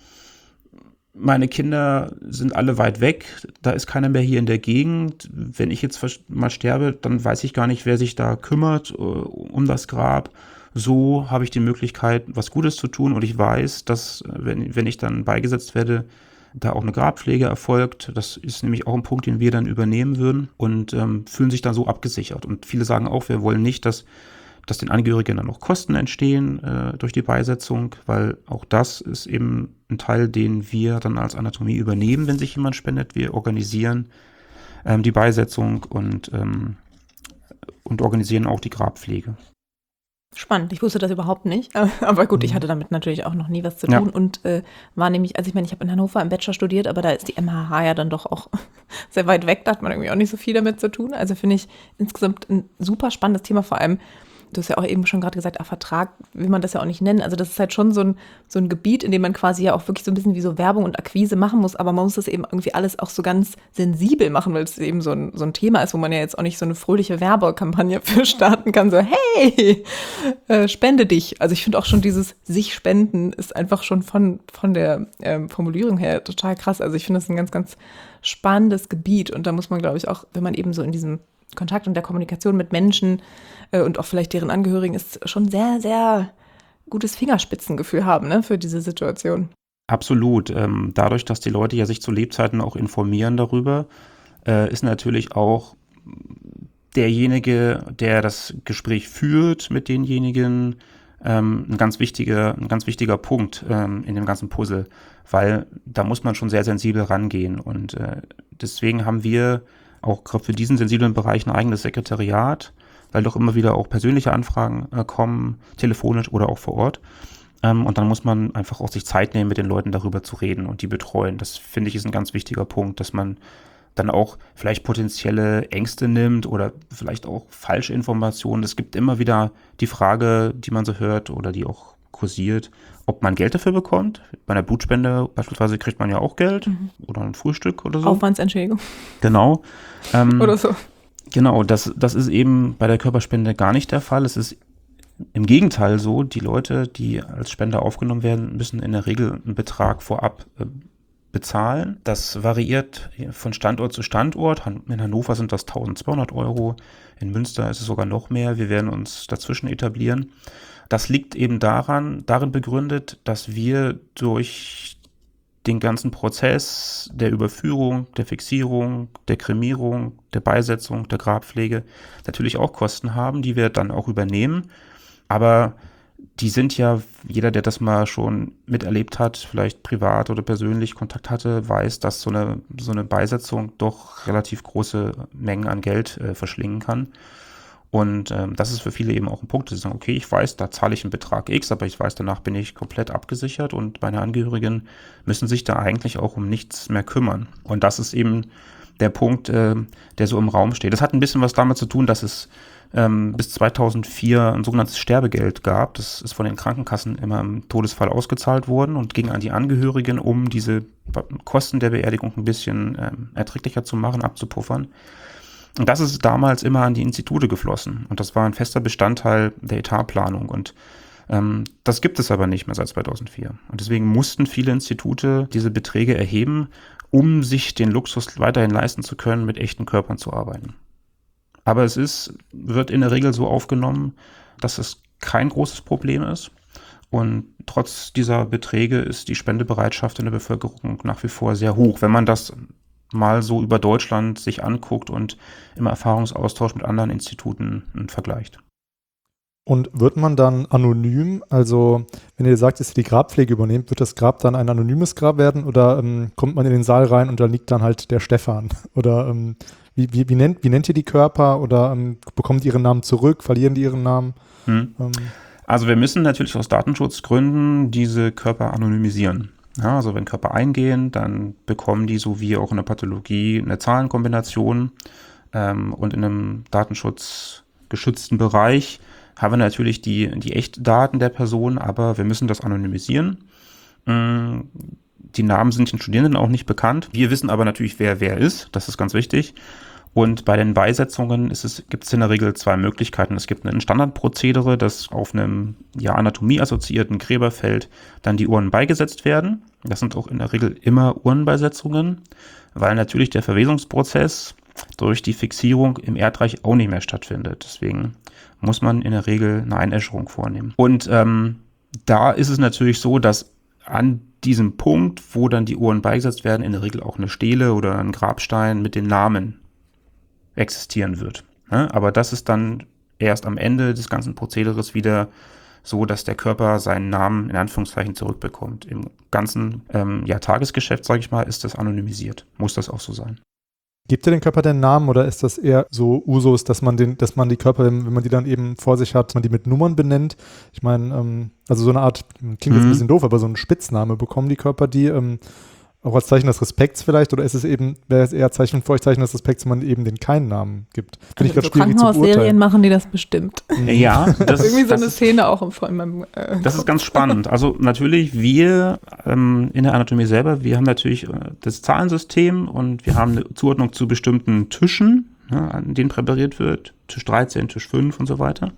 meine Kinder sind alle weit weg, da ist keiner mehr hier in der Gegend. Wenn ich jetzt mal sterbe, dann weiß ich gar nicht, wer sich da kümmert um das Grab. So habe ich die Möglichkeit, was Gutes zu tun und ich weiß, dass, wenn ich dann beigesetzt werde, da auch eine Grabpflege erfolgt. Das ist nämlich auch ein Punkt, den wir dann übernehmen würden und fühlen sich dann so abgesichert. Und viele sagen auch, wir wollen nicht, dass den Angehörigen dann noch Kosten entstehen durch die Beisetzung, weil auch das ist eben ein Teil, den wir dann als Anatomie übernehmen, wenn sich jemand spendet. Wir organisieren die Beisetzung und organisieren auch die Grabpflege. Spannend, ich wusste das überhaupt nicht, aber gut, ich hatte damit natürlich auch noch nie was zu tun und war nämlich, also ich meine, ich habe in Hannover im Bachelor studiert, aber da ist die MHH ja dann doch auch sehr weit weg, da hat man irgendwie auch nicht so viel damit zu tun, also finde ich insgesamt ein super spannendes Thema, vor allem, du hast ja auch eben schon gerade gesagt, Vertrag will man das ja auch nicht nennen, also das ist halt schon so ein Gebiet, in dem man quasi ja auch wirklich so ein bisschen wie so Werbung und Akquise machen muss, aber man muss das eben irgendwie alles auch so ganz sensibel machen, weil es eben so ein Thema ist, wo man ja jetzt auch nicht so eine fröhliche Werbekampagne für starten kann, so hey, spende dich. Also ich finde auch schon dieses sich spenden ist einfach schon von der Formulierung her total krass. Also ich finde das ein ganz, ganz spannendes Gebiet und da muss man, glaube ich, auch, wenn man eben so in diesem Kontakt und der Kommunikation mit Menschen und auch vielleicht deren Angehörigen ist, schon sehr, sehr gutes Fingerspitzengefühl haben, ne, für diese Situation. Absolut. Dadurch, dass die Leute ja sich zu Lebzeiten auch informieren darüber, ist natürlich auch derjenige, der das Gespräch führt mit denjenigen, ein ganz wichtiger Punkt in dem ganzen Puzzle, weil da muss man schon sehr sensibel rangehen und deswegen haben wir auch gerade für diesen sensiblen Bereich ein eigenes Sekretariat, weil doch immer wieder auch persönliche Anfragen kommen, telefonisch oder auch vor Ort. Und dann muss man einfach auch sich Zeit nehmen, mit den Leuten darüber zu reden und die betreuen. Das finde ich ist ein ganz wichtiger Punkt, dass man dann auch vielleicht potenzielle Ängste nimmt oder vielleicht auch falsche Informationen. Es gibt immer wieder die Frage, die man so hört oder die auch kursiert, ob man Geld dafür bekommt. Bei einer Blutspende beispielsweise kriegt man ja auch Geld oder ein Frühstück oder so. Aufwandsentschädigung. Genau. Oder so. Genau, das ist eben bei der Körperspende gar nicht der Fall. Es ist im Gegenteil so, die Leute, die als Spender aufgenommen werden, müssen in der Regel einen Betrag vorab bezahlen. Das variiert von Standort zu Standort. In Hannover sind das 1.200 €, in Münster ist es sogar noch mehr. Wir werden uns dazwischen etablieren. Das liegt eben darin begründet, dass wir durch den ganzen Prozess der Überführung, der Fixierung, der Kremierung, der Beisetzung, der Grabpflege natürlich auch Kosten haben, die wir dann auch übernehmen. Aber die sind ja, jeder, der das mal schon miterlebt hat, vielleicht privat oder persönlich Kontakt hatte, weiß, dass so eine Beisetzung doch relativ große Mengen an Geld verschlingen kann. Und das ist für viele eben auch ein Punkt, dass sie sagen, okay, ich weiß, da zahle ich einen Betrag X, aber ich weiß, danach bin ich komplett abgesichert und meine Angehörigen müssen sich da eigentlich auch um nichts mehr kümmern. Und das ist eben der Punkt, der so im Raum steht. Das hat ein bisschen was damit zu tun, dass es bis 2004 ein sogenanntes Sterbegeld gab. Das ist von den Krankenkassen immer im Todesfall ausgezahlt worden und ging an die Angehörigen, um diese Kosten der Beerdigung ein bisschen erträglicher zu machen, abzupuffern. Und das ist damals immer an die Institute geflossen. Und das war ein fester Bestandteil der Etatplanung. Und das gibt es aber nicht mehr seit 2004. Und deswegen mussten viele Institute diese Beträge erheben, um sich den Luxus weiterhin leisten zu können, mit echten Körpern zu arbeiten. Aber wird in der Regel so aufgenommen, dass es kein großes Problem ist. Und trotz dieser Beträge ist die Spendebereitschaft in der Bevölkerung nach wie vor sehr hoch. Wenn man das mal so über Deutschland sich anguckt und im Erfahrungsaustausch mit anderen Instituten vergleicht. Und wird man dann anonym, also wenn ihr sagt, dass ihr die Grabpflege übernehmt, wird das Grab dann ein anonymes Grab werden oder kommt man in den Saal rein und da liegt dann halt der Stefan? Oder wie nennt ihr die Körper oder bekommen die ihren Namen zurück, verlieren die ihren Namen? Also wir müssen natürlich aus Datenschutzgründen diese Körper anonymisieren. Ja, also wenn Körper eingehen, dann bekommen die, so wie auch in der Pathologie, eine Zahlenkombination und in einem datenschutzgeschützten Bereich haben wir natürlich die Echtdaten der Person, aber wir müssen das anonymisieren. Die Namen sind den Studierenden auch nicht bekannt. Wir wissen aber natürlich, wer ist. Das ist ganz wichtig. Und bei den Beisetzungen gibt es in der Regel zwei Möglichkeiten. Es gibt ein Standardprozedere, dass auf einem anatomieassoziierten Gräberfeld dann die Urnen beigesetzt werden. Das sind auch in der Regel immer Urnenbeisetzungen, weil natürlich der Verwesungsprozess durch die Fixierung im Erdreich auch nicht mehr stattfindet. Deswegen muss man in der Regel eine Einäscherung vornehmen. Und da ist es natürlich so, dass an diesem Punkt, wo dann die Urnen beigesetzt werden, in der Regel auch eine Stele oder ein Grabstein mit den Namen existieren wird. Aber das ist dann erst am Ende des ganzen Prozederes wieder so, dass der Körper seinen Namen in Anführungszeichen zurückbekommt. Im ganzen Tagesgeschäft, sage ich mal, ist das anonymisiert. Muss das auch so sein. Gibt ihr den Körper den Namen oder ist das eher so Usus, dass man die Körper, wenn man die dann eben vor sich hat, man die mit Nummern benennt? Ich meine, also so eine Art, klingt jetzt ein bisschen doof, aber so einen Spitzname bekommen die Körper die auch als Zeichen des Respekts vielleicht, oder wäre es eher Zeichen des Respekts, wenn man eben den keinen Namen gibt? Finde ich gerade schwierig zu beurteilen. Krankenhausserien machen die das bestimmt. Ja, das irgendwie so eine Szene auch vor meinem Das ist ganz spannend. Also natürlich, wir in der Anatomie selber, wir haben natürlich das Zahlensystem und wir haben eine Zuordnung zu bestimmten Tischen, an denen präpariert wird. Tisch 13, Tisch 5 und so weiter.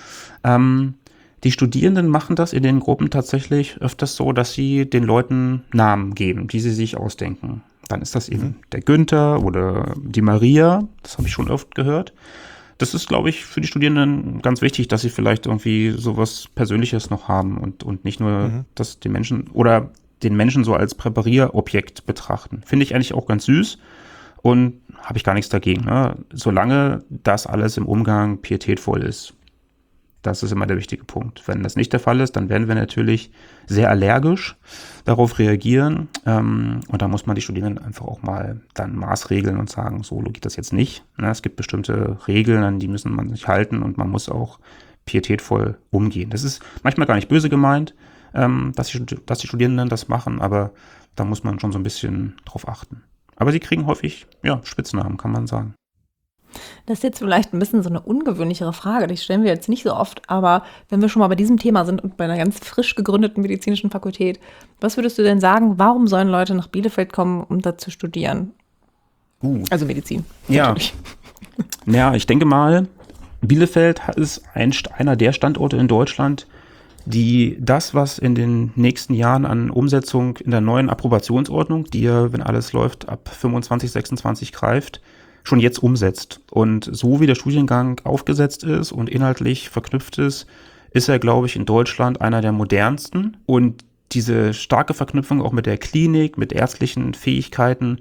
Die Studierenden machen das in den Gruppen tatsächlich öfters so, dass sie den Leuten Namen geben, die sie sich ausdenken. Dann ist das eben der Günther oder die Maria, das habe ich schon oft gehört. Das ist, glaube ich, für die Studierenden ganz wichtig, dass sie vielleicht irgendwie sowas Persönliches noch haben und nicht nur das den Menschen so als Präparierobjekt betrachten. Finde ich eigentlich auch ganz süß und habe ich gar nichts dagegen, ne? Solange das alles im Umgang pietätvoll ist. Das ist immer der wichtige Punkt. Wenn das nicht der Fall ist, dann werden wir natürlich sehr allergisch darauf reagieren. Und da muss man die Studierenden einfach auch mal dann maßregeln und sagen, so geht das jetzt nicht. Es gibt bestimmte Regeln, an die müssen man sich halten und man muss auch pietätvoll umgehen. Das ist manchmal gar nicht böse gemeint, dass die Studierenden das machen, aber da muss man schon so ein bisschen drauf achten. Aber sie kriegen häufig Spitznamen, kann man sagen. Das ist jetzt vielleicht ein bisschen so eine ungewöhnlichere Frage, die stellen wir jetzt nicht so oft, aber wenn wir schon mal bei diesem Thema sind und bei einer ganz frisch gegründeten medizinischen Fakultät, was würdest du denn sagen, warum sollen Leute nach Bielefeld kommen, um da zu studieren? Also Medizin. Ja, ich denke mal, Bielefeld ist einer der Standorte in Deutschland, die das, was in den nächsten Jahren an Umsetzung in der neuen Approbationsordnung, die ja, wenn alles läuft, ab 25, 26 greift, schon jetzt umsetzt. Und so wie der Studiengang aufgesetzt ist und inhaltlich verknüpft ist er, glaube ich, in Deutschland einer der modernsten. Und diese starke Verknüpfung auch mit der Klinik, mit ärztlichen Fähigkeiten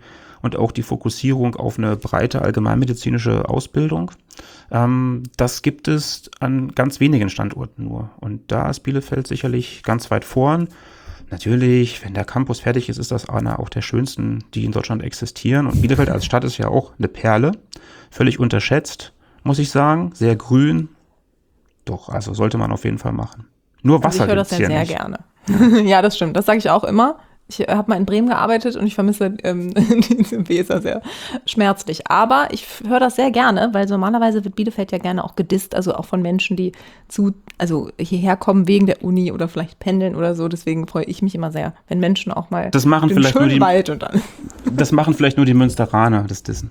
und auch die Fokussierung auf eine breite allgemeinmedizinische Ausbildung. Das gibt es an ganz wenigen Standorten nur. Und da ist Bielefeld sicherlich ganz weit vorn. Natürlich, wenn der Campus fertig ist, ist das einer auch der schönsten, die in Deutschland existieren. Und Bielefeld als Stadt ist ja auch eine Perle. Völlig unterschätzt, muss ich sagen. Sehr grün. Doch, also sollte man auf jeden Fall machen. Nur Wasser ich höre das gibt's ja hier sehr nicht. gerne. Ja, das stimmt. Das sage ich auch immer. Ich habe mal in Bremen gearbeitet und ich vermisse diese Weser sehr schmerzlich. Aber ich höre das sehr gerne, weil normalerweise wird Bielefeld ja gerne auch gedisst, also auch von Menschen, die hierher kommen wegen der Uni oder vielleicht pendeln oder so. Deswegen freue ich mich immer sehr, wenn Menschen auch mal Das machen den vielleicht nur schönen Wald und dann. Das machen vielleicht nur die Münsteraner, das Dissen.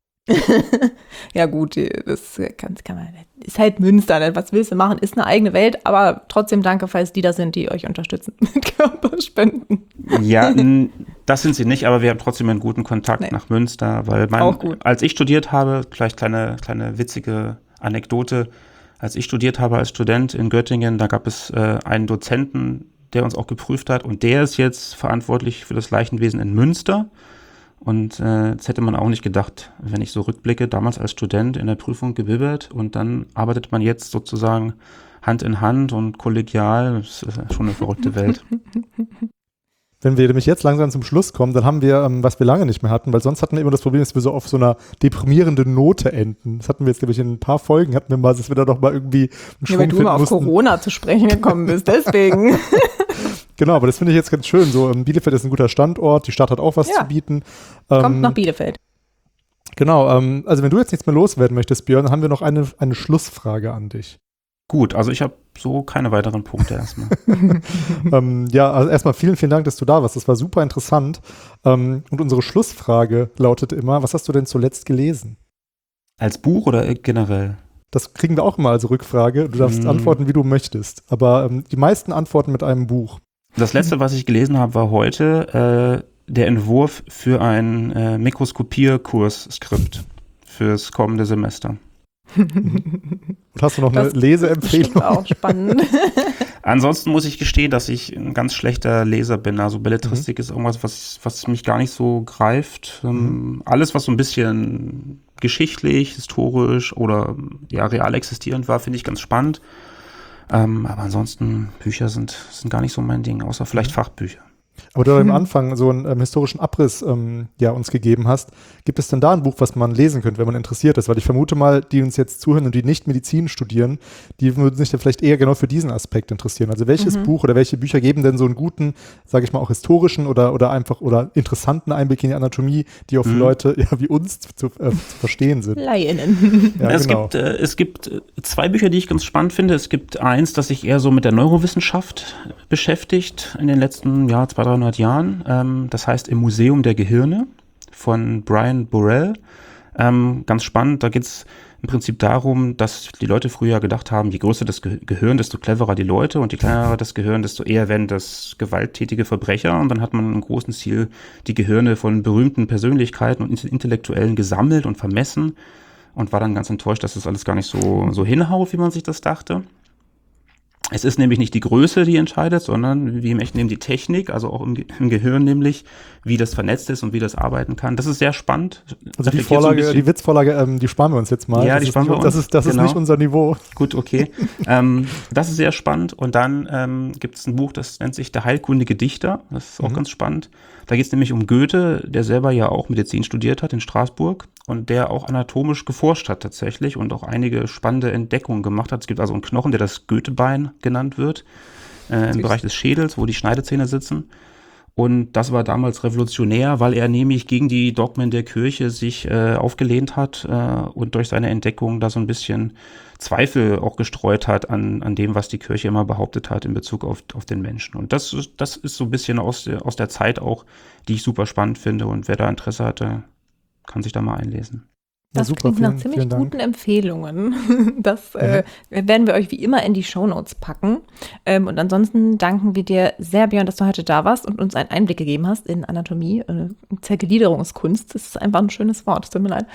Ja gut, das kann man, ist halt Münster, ne? Was willst du machen, ist eine eigene Welt, aber trotzdem danke, falls die da sind, die euch unterstützen mit Körperspenden. Ja, das sind sie nicht, aber wir haben trotzdem einen guten Kontakt nach Münster, weil als ich studiert habe, vielleicht kleine witzige Anekdote, als ich studiert habe als Student in Göttingen, da gab es einen Dozenten, der uns auch geprüft hat und der ist jetzt verantwortlich für das Leichenwesen in Münster. Und das hätte man auch nicht gedacht, wenn ich so rückblicke, damals als Student in der Prüfung gebibbert und dann arbeitet man jetzt sozusagen Hand in Hand und kollegial. Das ist schon eine verrückte Welt. Wenn wir nämlich jetzt langsam zum Schluss kommen, dann haben wir, was wir lange nicht mehr hatten, weil sonst hatten wir immer das Problem, dass wir so auf so einer deprimierenden Note enden. Das hatten wir jetzt, glaube ich, in ein paar Folgen hatten wir mal, dass wir da doch mal irgendwie einen Schwung weil du mal auf mussten. Corona zu sprechen gekommen bist, deswegen. Genau, aber das finde ich jetzt ganz schön. So, Bielefeld ist ein guter Standort, die Stadt hat auch was zu bieten. Kommt nach Bielefeld. Genau, also wenn du jetzt nichts mehr loswerden möchtest, Björn, dann haben wir noch eine Schlussfrage an dich. Gut, also ich habe so keine weiteren Punkte erstmal. Also erstmal vielen, vielen Dank, dass du da warst. Das war super interessant. Und unsere Schlussfrage lautete immer, was hast du denn zuletzt gelesen? Als Buch oder generell? Das kriegen wir auch immer als Rückfrage. Du darfst antworten, wie du möchtest. Aber die meisten antworten mit einem Buch. Das letzte, was ich gelesen habe, war heute der Entwurf für ein Mikroskopierkursskript fürs kommende Semester. Und hast du noch eine Leseempfehlung? Das ist auch spannend. Ansonsten muss ich gestehen, dass ich ein ganz schlechter Leser bin. Also Belletristik ist irgendwas, was mich gar nicht so greift. Alles, was so ein bisschen geschichtlich, historisch oder real existierend war, finde ich ganz spannend. Aber ansonsten, Bücher sind gar nicht so mein Ding, außer vielleicht Fachbücher. Aber du am Anfang so einen historischen Abriss uns gegeben hast. Gibt es denn da ein Buch, was man lesen könnte, wenn man interessiert ist? Weil ich vermute mal, die uns jetzt zuhören und die nicht Medizin studieren, die würden sich dann vielleicht eher genau für diesen Aspekt interessieren. Also welches Buch oder welche Bücher geben denn so einen guten, sage ich mal, auch historischen oder interessanten Einblick in die Anatomie, die auch für Leute wie uns zu verstehen sind? Laienen. Ja, genau. Es gibt zwei Bücher, die ich ganz spannend finde. Es gibt eins, das sich eher so mit der Neurowissenschaft beschäftigt in den letzten 200-300 Jahren. Das heißt Im Museum der Gehirne von Brian Burrell. Ganz spannend, da geht es im Prinzip darum, dass die Leute früher gedacht haben, je größer das Gehirn, desto cleverer die Leute und je kleiner das Gehirn, desto eher werden das gewalttätige Verbrecher. Und dann hat man im großen Stil die Gehirne von berühmten Persönlichkeiten und Intellektuellen gesammelt und vermessen und war dann ganz enttäuscht, dass das alles gar nicht so hinhaut, wie man sich das dachte. Es ist nämlich nicht die Größe, die entscheidet, sondern wie im echten Leben die Technik, also auch im Gehirn nämlich, wie das vernetzt ist und wie das arbeiten kann. Das ist sehr spannend. Also die Witzvorlage, die sparen wir uns jetzt mal. Ja, die sparen wir uns. Das ist nicht unser Niveau. Gut, okay. Das ist sehr spannend. Und dann gibt es ein Buch, das nennt sich Der heilkundige Dichter. Das ist auch ganz spannend. Da geht es nämlich um Goethe, der selber ja auch Medizin studiert hat in Straßburg und der auch anatomisch geforscht hat tatsächlich und auch einige spannende Entdeckungen gemacht hat. Es gibt also einen Knochen, der das Goethebein genannt wird, im Bereich des Schädels, wo die Schneidezähne sitzen. Und das war damals revolutionär, weil er nämlich gegen die Dogmen der Kirche sich aufgelehnt hat und durch seine Entdeckung da so ein bisschen Zweifel auch gestreut hat an dem, was die Kirche immer behauptet hat in Bezug auf den Menschen. Und das ist so ein bisschen aus der Zeit auch, die ich super spannend finde. Und wer da Interesse hatte, kann sich da mal einlesen. Das ja, super, klingt nach ziemlich guten Empfehlungen. Das werden wir euch wie immer in die Shownotes packen. Und ansonsten danken wir dir sehr, Björn, dass du heute da warst und uns einen Einblick gegeben hast in Anatomie, Zergliederungskunst. Das ist einfach ein schönes Wort, tut mir leid.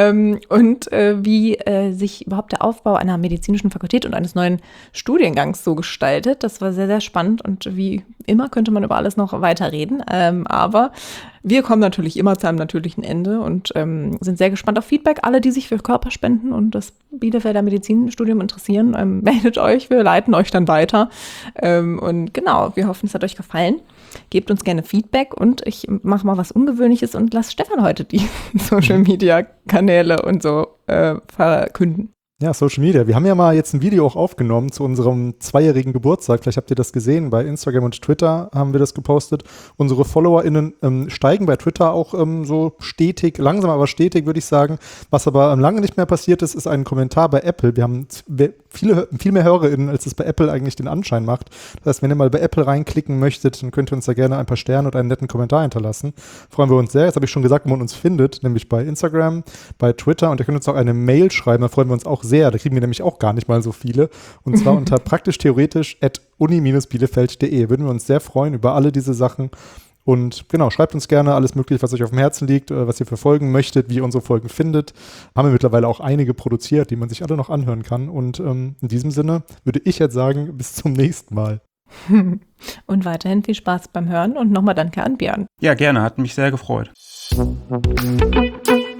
Und wie sich überhaupt der Aufbau einer medizinischen Fakultät und eines neuen Studiengangs so gestaltet. Das war sehr, sehr spannend und wie immer könnte man über alles noch weiterreden. Aber Wir kommen natürlich immer zu einem natürlichen Ende und sind sehr gespannt auf Feedback. Alle, die sich für Körperspenden und das Bielefelder Medizinstudium interessieren, meldet euch, wir leiten euch dann weiter. Und genau, wir hoffen, es hat euch gefallen. Gebt uns gerne Feedback und ich mache mal was Ungewöhnliches und lasse Stefan heute die Social-Media-Kanäle und so verkünden. Ja, Social Media. Wir haben ja mal jetzt ein Video auch aufgenommen zu unserem 2-jährigen Geburtstag. Vielleicht habt ihr das gesehen. Bei Instagram und Twitter haben wir das gepostet. Unsere FollowerInnen steigen bei Twitter auch so stetig, langsam aber stetig, würde ich sagen. Was aber lange nicht mehr passiert ist, ist ein Kommentar bei Apple. Wir haben viel mehr HörerInnen, als es bei Apple eigentlich den Anschein macht. Das heißt, wenn ihr mal bei Apple reinklicken möchtet, dann könnt ihr uns da gerne ein paar Sterne und einen netten Kommentar hinterlassen. Freuen wir uns sehr. Jetzt habe ich schon gesagt, wo man uns findet, nämlich bei Instagram, bei Twitter und ihr könnt uns auch eine Mail schreiben. Da freuen wir uns auch sehr. Da kriegen wir nämlich auch gar nicht mal so viele. Und zwar unter praktisch-theoretisch@uni-bielefeld.de. Würden wir uns sehr freuen über alle diese Sachen. Und genau, schreibt uns gerne alles Mögliche, was euch auf dem Herzen liegt, was ihr für Folgen möchtet, wie ihr unsere Folgen findet. Haben wir mittlerweile auch einige produziert, die man sich alle noch anhören kann. Und in diesem Sinne würde ich jetzt sagen, bis zum nächsten Mal. Und weiterhin viel Spaß beim Hören und nochmal danke an Björn. Ja, gerne, hat mich sehr gefreut.